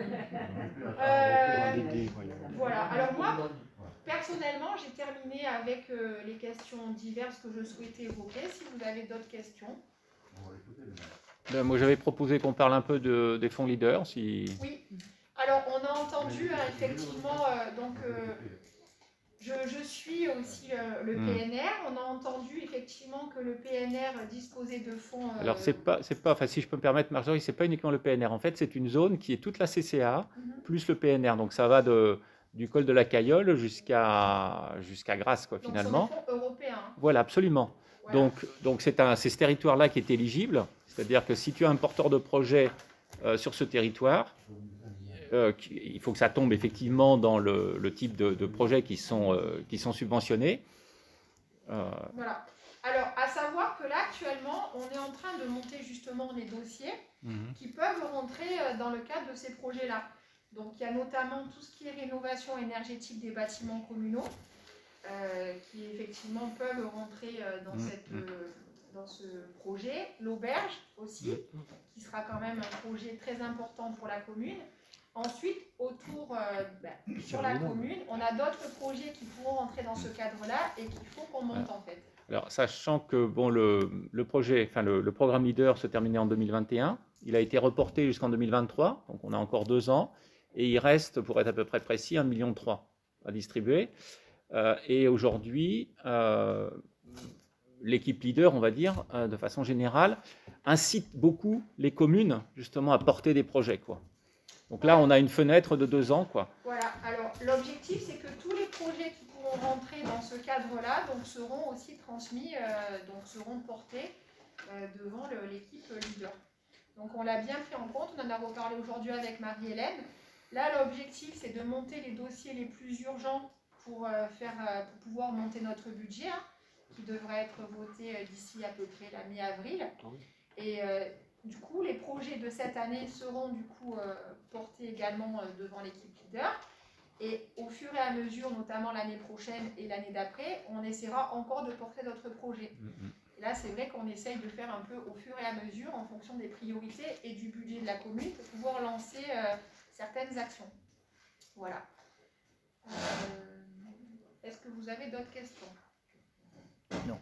Euh, Dédé, voyons. voilà. Alors moi, personnellement, j'ai terminé avec euh, les questions diverses que je souhaitais évoquer. Si vous avez d'autres questions. Ben, moi, j'avais proposé qu'on parle un peu de, des fonds leaders. Si... Oui. Alors, on a entendu hein, effectivement, euh, donc, euh, je, je suis aussi euh, le P N R. On a entendu effectivement que le P N R disposait de fonds. Euh... Alors, c'est pas, c'est pas, enfin, si je peux me permettre, Marjorie, c'est pas uniquement le P N R. En fait, c'est une zone qui est toute la C C A mm-hmm. plus le P N R. Donc, ça va de, du col de la Cayolle jusqu'à jusqu'à Grasse, quoi, donc, finalement. Donc, c'est des fonds européens. Voilà, absolument. Voilà. Donc, donc c'est, un, c'est ce territoire-là qui est éligible. C'est-à-dire que si tu as un porteur de projet euh, sur ce territoire, euh, il faut que ça tombe effectivement dans le, le type de, de projets qui sont, euh, qui sont subventionnés. Euh... Voilà. Alors, à savoir que là, actuellement, on est en train de monter justement les dossiers mmh. qui peuvent rentrer dans le cadre de ces projets-là. Donc, il y a notamment tout ce qui est rénovation énergétique des bâtiments communaux, euh, qui effectivement peuvent rentrer dans mmh. cette... Euh, dans ce projet, l'auberge aussi, qui sera quand même un projet très important pour la commune. Ensuite, autour, euh, ben, sur la commune, on a d'autres projets qui pourront rentrer dans ce cadre-là et qu'il faut qu'on monte en fait. Alors, sachant que bon, le, le projet, enfin le, le programme Leader se terminait en deux mille vingt et un, il a été reporté jusqu'en deux mille vingt-trois, donc on a encore deux ans, et il reste, pour être à peu près précis, un virgule trois million à distribuer. Euh, et aujourd'hui, euh, l'équipe leader, on va dire, euh, de façon générale, incite beaucoup les communes, justement, à porter des projets, quoi. Donc là, on a une fenêtre de deux ans, quoi. Voilà. Alors, l'objectif, c'est que tous les projets qui pourront rentrer dans ce cadre-là, donc, seront aussi transmis, euh, donc, seront portés euh, devant le, l'équipe leader. Donc, on l'a bien pris en compte. On en a reparlé aujourd'hui avec Marie-Hélène. Là, l'objectif, c'est de monter les dossiers les plus urgents pour, euh, faire, euh, pour pouvoir monter notre budget, hein, qui devrait être voté d'ici à peu près la mi-avril. Et euh, du coup, les projets de cette année seront du coup euh, portés également euh, devant l'équipe leader. Et au fur et à mesure, notamment l'année prochaine et l'année d'après, on essaiera encore de porter d'autres projets. Et là, c'est vrai qu'on essaye de faire un peu au fur et à mesure, en fonction des priorités et du budget de la commune, pour pouvoir lancer euh, certaines actions. Voilà. Euh, est-ce que vous avez d'autres questions ? Non.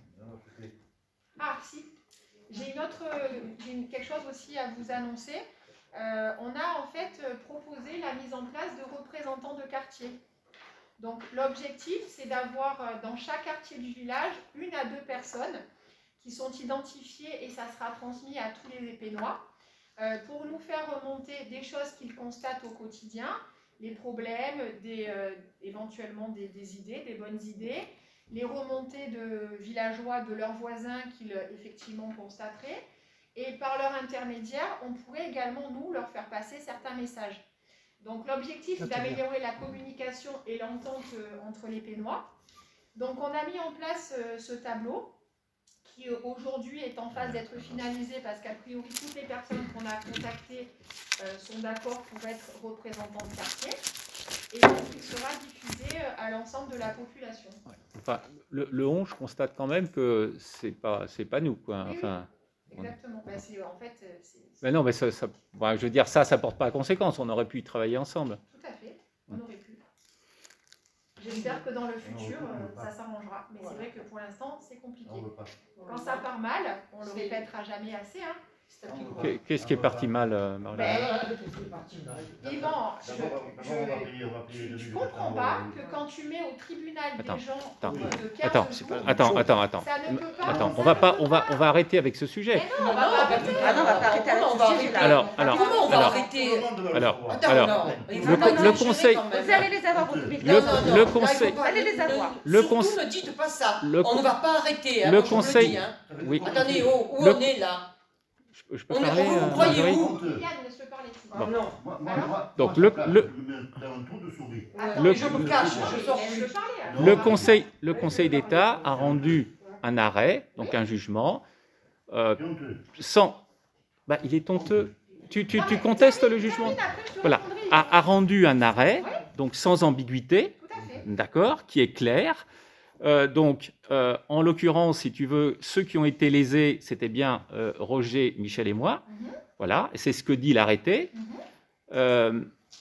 Ah, si. J'ai une autre, j'ai une, quelque chose aussi à vous annoncer. Euh, on a en fait proposé la mise en place de représentants de quartier. Donc, l'objectif, c'est d'avoir dans chaque quartier du village une à deux personnes qui sont identifiées et ça sera transmis à tous les Épénois euh, pour nous faire remonter des choses qu'ils constatent au quotidien, les problèmes, des, euh, éventuellement des, des idées, des bonnes idées, les remontées de villageois, de leurs voisins qu'ils effectivement constateraient. Et par leur intermédiaire, on pourrait également, nous, leur faire passer certains messages. Donc l'objectif est d'améliorer la communication et l'entente entre les Pénois. Donc on a mis en place euh, ce tableau qui aujourd'hui est en phase d'être finalisé parce qu'a priori toutes les personnes qu'on a contactées euh, sont d'accord pour être représentants de quartier. Et donc il sera diffusé à l'ensemble de la population. Ouais. Enfin, le, le on, je constate quand même que c'est pas, c'est pas nous, quoi. Oui, enfin, oui, exactement. Ben, c'est, en fait, c'est, c'est... Mais non, mais ça, ça, bah, je veux dire, ça, ça porte pas à conséquence. On aurait pu y travailler ensemble. Tout à fait. On aurait pu. J'espère que dans le futur, euh, ça s'arrangera. Mais c'est vrai que pour l'instant, c'est compliqué. Quand ça part mal, on le répétera jamais assez, hein. Qu'est-ce qui est parti mal, euh, Marlène ? Ben, Yvan, je, je, tu ne comprends pas que quand tu mets au tribunal attends, des gens attends, de quinze attends, jours, attends, attends, attends, ça ne peut pas attends, on va pas, on va, on va arrêter avec ce sujet. Mais non, on va pas arrêter. Ah non, on va pas arrêter avec ce sujet-là. Alors, alors, Comment on va alors, arrêter ? alors, Attends, alors, non, le, il faut pas le exagérer conseil, quand même. Vous allez les avoir, vos le, publics. Non, non, non. le Là, conseil, il faut pas- Vous allez les avoir. le Surtout, conseil, ne dites pas ça. le On ne va pas arrêter. Hein, le moi, je vous conseil- le dis, hein. oui, Attendez, oh, où Le- on est là ? Je, je peux On est- parler, vous euh, croyez Marjorie où Liliane, laisse-le parler. Ah non. Moi, moi, Alors moi, Donc, moi, le- ça place, le- je mets un tour de souris. Attends, Le- mais Je me cache, je sors laisse-le plus. parler. alors. Le Conseil, le Conseil d'État a rendu un arrêt, donc un jugement, euh, C'est honteux. sans... Bah, il est honteux. Tu, tu, Non, tu mais contestes termine, le jugement termine, après, je te Voilà. répondrai. a, a rendu un arrêt, Ouais. donc sans ambiguïté, Tout à fait. d'accord, qui est clair. Euh, donc, euh, en l'occurrence, si tu veux, ceux qui ont été lésés, c'était bien euh, Roger, Michel et moi. Mhm. Voilà, et c'est ce que dit l'arrêté. Mhm. Euh,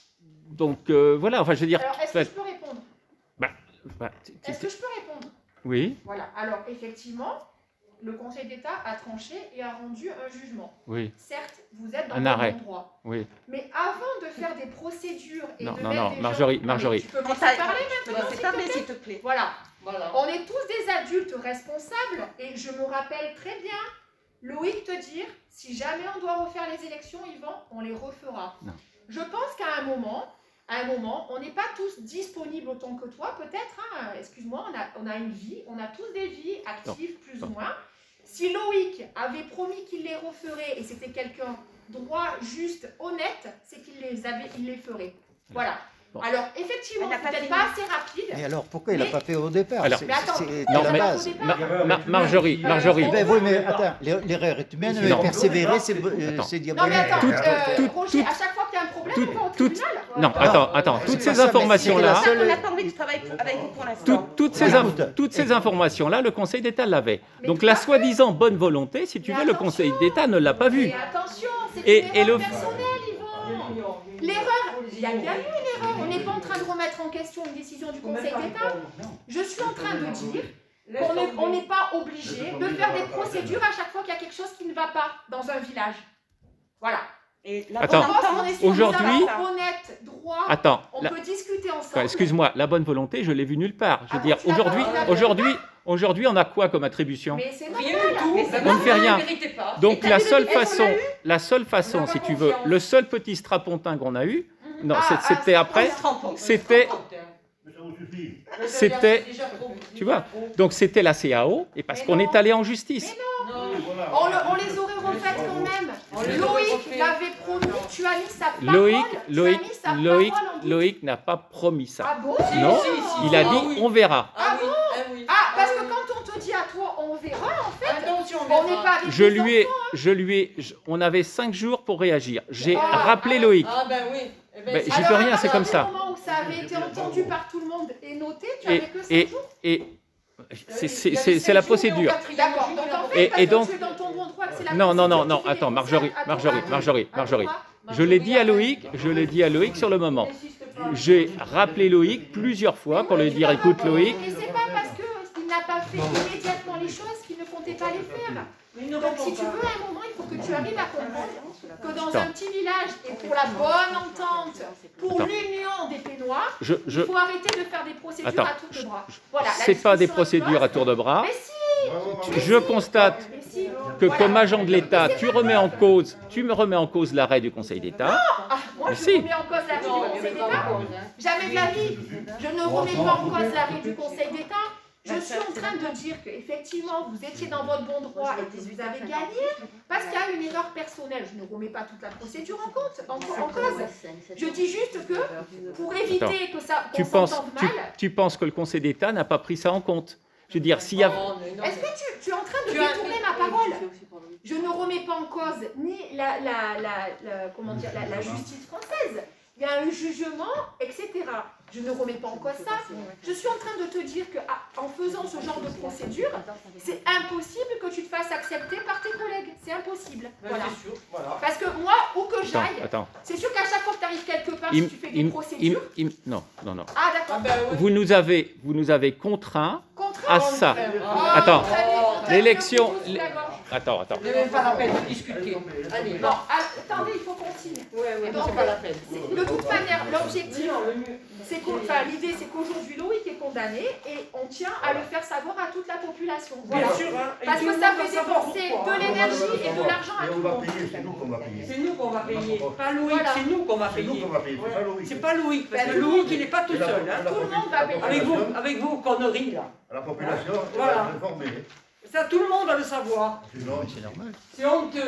donc, euh, voilà, enfin, je veux dire... Alors, est-ce que je peux répondre bah, bah, t- t- Est-ce que je peux répondre oui, Voilà. Alors, effectivement, le Conseil d'État a tranché et a rendu un jugement. oui, Certes, vous êtes dans Un le arrêt. bon droit. oui. Mais avant de faire des procédures et Non, de non, mettre non, des Marjorie, gens... Non, mais Marjorie. Tu peux me On laisser t'a- parler Je peux maintenant, laisser s'il te parler, plaît s'il te plaît. Voilà. Voilà. On est tous des adultes responsables et je me rappelle très bien Loïc te dire si jamais on doit refaire les élections, Yvan, on les refera. Non. Je pense qu'à un moment, à un moment, on n'est pas tous disponibles autant que toi, peut-être. Hein, excuse-moi, on a, on a une vie, on a tous des vies actives plus ou moins. Si Loïc avait promis qu'il les referait et c'était quelqu'un droit, juste, honnête, c'est qu'il les avait, il les ferait. Voilà. Bon. Alors effectivement, Elle n'a c'est pas peut-être fini. pas assez rapide. Et alors, pourquoi il n'a Mais- pas fait au départ? Alors- C'est Mais attends, c'est pourquoi la il n'a pas base. fait au départ Ma- Marjorie, Marjorie. Euh, Ben oui, mais attends, l'erreur est humaine, mais Non. persévérer, c'est euh, Attends. c'est Non diabolique. mais attends, Tout- euh, tout- Roger, tout- à chaque fois qu'il y a un problème, tout- on va au tout- tribunal. Non, attends, attends. c'est Toutes pas ces ça, mais informations-là, c'était la On n'a pas envie que je travaille avec vous pour l'instant. toutes, toutes ces, Voilà. inf- toutes ces informations-là, le Conseil d'État l'avait. Mais Donc tout la à fait. soi-disant bonne volonté, si tu Mais veux, le attention. Conseil d'État ne l'a pas vu. Mais attention, c'est Et- une et erreur le- personnelle, Yvan. L'erreur, il y a bien eu une erreur. On n'est pas en train de remettre en question une décision du Conseil d'État. Je suis en train de dire qu'on n'est on n'est pas obligé de faire des procédures à chaque fois qu'il y a quelque chose qui ne va pas dans un village. Voilà. Et là, Attends. pour Quand l'instant, on est sur des aujourd'hui- avis honnêtes, droits, Attends, on la- peut discuter ensemble. enfin, excuse-moi, la bonne volonté, je l'ai vue nulle part. Je veux Ah dire, bon, tu l'as aujourd'hui, pas- tu l'as pas aujourd'hui, aujourd'hui, on a quoi comme attribution? Mais c'est Rien normal. du tout. Mais c'est On ne fait rien. Vous ne méritez pas. Donc t'as la vu le seule billet qu'on a façon, eu la seule façon, On a si pas tu veux, confiance. le seul petit strapontin qu'on a eu, Mhm. non, Ah, c'est- ah, c'était c'est après, pas trente ans. c'était, Mais ça vous suffit. C'était- tu vois, donc c'était la C A O, et parce Mais qu'on non. est allé en justice. Non. Et voilà. On, le- on les aurait refaites quand même. On les aurait Loïc refait. l'avait promis, tu as mis sa parole. Loïc, tu as Loïc, mis sa Loïc, parole en doute. Loïc n'a pas promis ça. Ah bon Si, Non, si, si, Il a ah dit oui. on verra. Ah oui, ah oui. Ah, parce que quand on te dit à toi, on verra, en fait, Attention, on n'est pas avec Je des lui ai, je lui ai, je- on avait cinq jours pour réagir. J'ai Ah, rappelé ah, Loïc. Ah ben oui. Eh ben, Ben, c'est- j'y peux Alors, rien, à c'est partir comme du ça. moment où ça avait été entendu par tout le monde et noté, tu Et, avais que cinq et, jours. et c'est- Il c'est y avait c'est- cinq c'est la jours, mais au procédure. quatrième D'accord, jour, donc il a en pas- fait, Et- parce et que donc- tu es dans ton bon droit, que c'est la Non, non, non, procédure non, qui fait attends, des Marjorie, conseils à ton Marjorie, avis. Marjorie, À Marjorie. toi, Je l'ai dit à Marjorie, Loïc, je l'ai dit à Loïc sur le moment. J'ai rappelé Loïc plusieurs fois pour lui dire écoute Loïc, Et c'est pas parce qu'il n'a pas fait immédiatement les choses qu'il ne comptait pas les faire. Il ne Donc répond si tu pas. veux, à un moment, il faut que tu arrives à comprendre que dans Attends. un petit village, et pour la bonne entente, pour Attends. l'union des Pénois, je, je, il faut arrêter de faire des procédures Attends, à tour de bras. Voilà, la c'est pas des discussion procédures à est tour de bras. Mais si, Bravo, bravo. Je constate mais si. que Voilà. comme agent de l'État, tu remets en cause, tu me remets en cause l'arrêt du Conseil d'État. Ah, moi, Mais je si. remets en cause l'arrêt Non, du il y Conseil avait pas d'État. de cause, hein. Jamais de la vie. Je ne remets pas en cause l'arrêt du Conseil d'État. Je suis en train de dire qu'effectivement, vous étiez dans votre bon droit et que vous avez gagné parce qu'il y a une erreur personnelle. Je ne remets pas toute la procédure en, compte, en, en cause. Je dis juste que pour éviter Attends. que ça Tu qu'on penses, s'entende tu, mal, tu penses que le Conseil d'État n'a pas pris ça en compte? Je veux dire, s'il y a... Non, mais non, est-ce mais- que tu, tu es en train de Tu as- détourner ma parole? Je ne remets pas en cause ni la, la, la, la- comment dire, la, la justice française. Il y a un jugement, et cetera. Je ne remets pas en cause ça. Je suis en train de te dire que ah, en faisant ce genre de procédure, c'est impossible que tu te fasses accepter par tes collègues. C'est impossible. Ben, Voilà. c'est sûr, voilà. Parce que moi, où que Attends, j'aille, attends. c'est sûr qu'à chaque fois que tu arrives quelque part, Il- si tu fais des il- procédures. il- il- non, non, non. Ah, Ah d'accord. ben oui. Vous nous avez, vous nous avez contraints Contraint. à ça. Oh, Attends. vous avez- on t'a mis L'élection- le couteau sous la gorge. Attends, attends. Il n'est même pas la peine de discuter. Allez, Bon, ah, attendez, il faut qu'on signe. Ouais, ouais, Donc, c'est pas la peine. C'est- De toute manière, l'objectif, Non, le mieux. c'est qu'au- enfin, l'idée, c'est qu'aujourd'hui, Loïc est condamné et on tient à le faire savoir à toute la population. Voilà. Bien sûr, hein. Et Parce tout que le ça monde va fait savoir dépenser pourquoi, de hein. l'énergie et de l'argent à Et tout on le va monde. payer, c'est nous qu'on va payer. C'est nous qu'on va payer, pas Loïc, Voilà. c'est nous qu'on va C'est nous payer. qu'on va payer, c'est pas Loïc. C'est pas Loïc, parce Ben, que Loïc, il n'est pas tout Et la- seul. et Hein. la Tout le monde va population- payer. Avec vous, population- avec vos conneries là. La population Voilà. est informée. Ça, tout le monde va le savoir. Sinon, C'est normal. C'est honteux.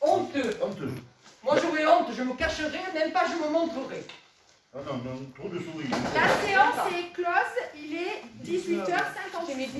Honteux. Honteux. Moi j'aurais honte, je me cacherai, même pas je me montrerai. Ah non, non, trop de souris. La séance est close, il est dix-huit heures cinquante-huit.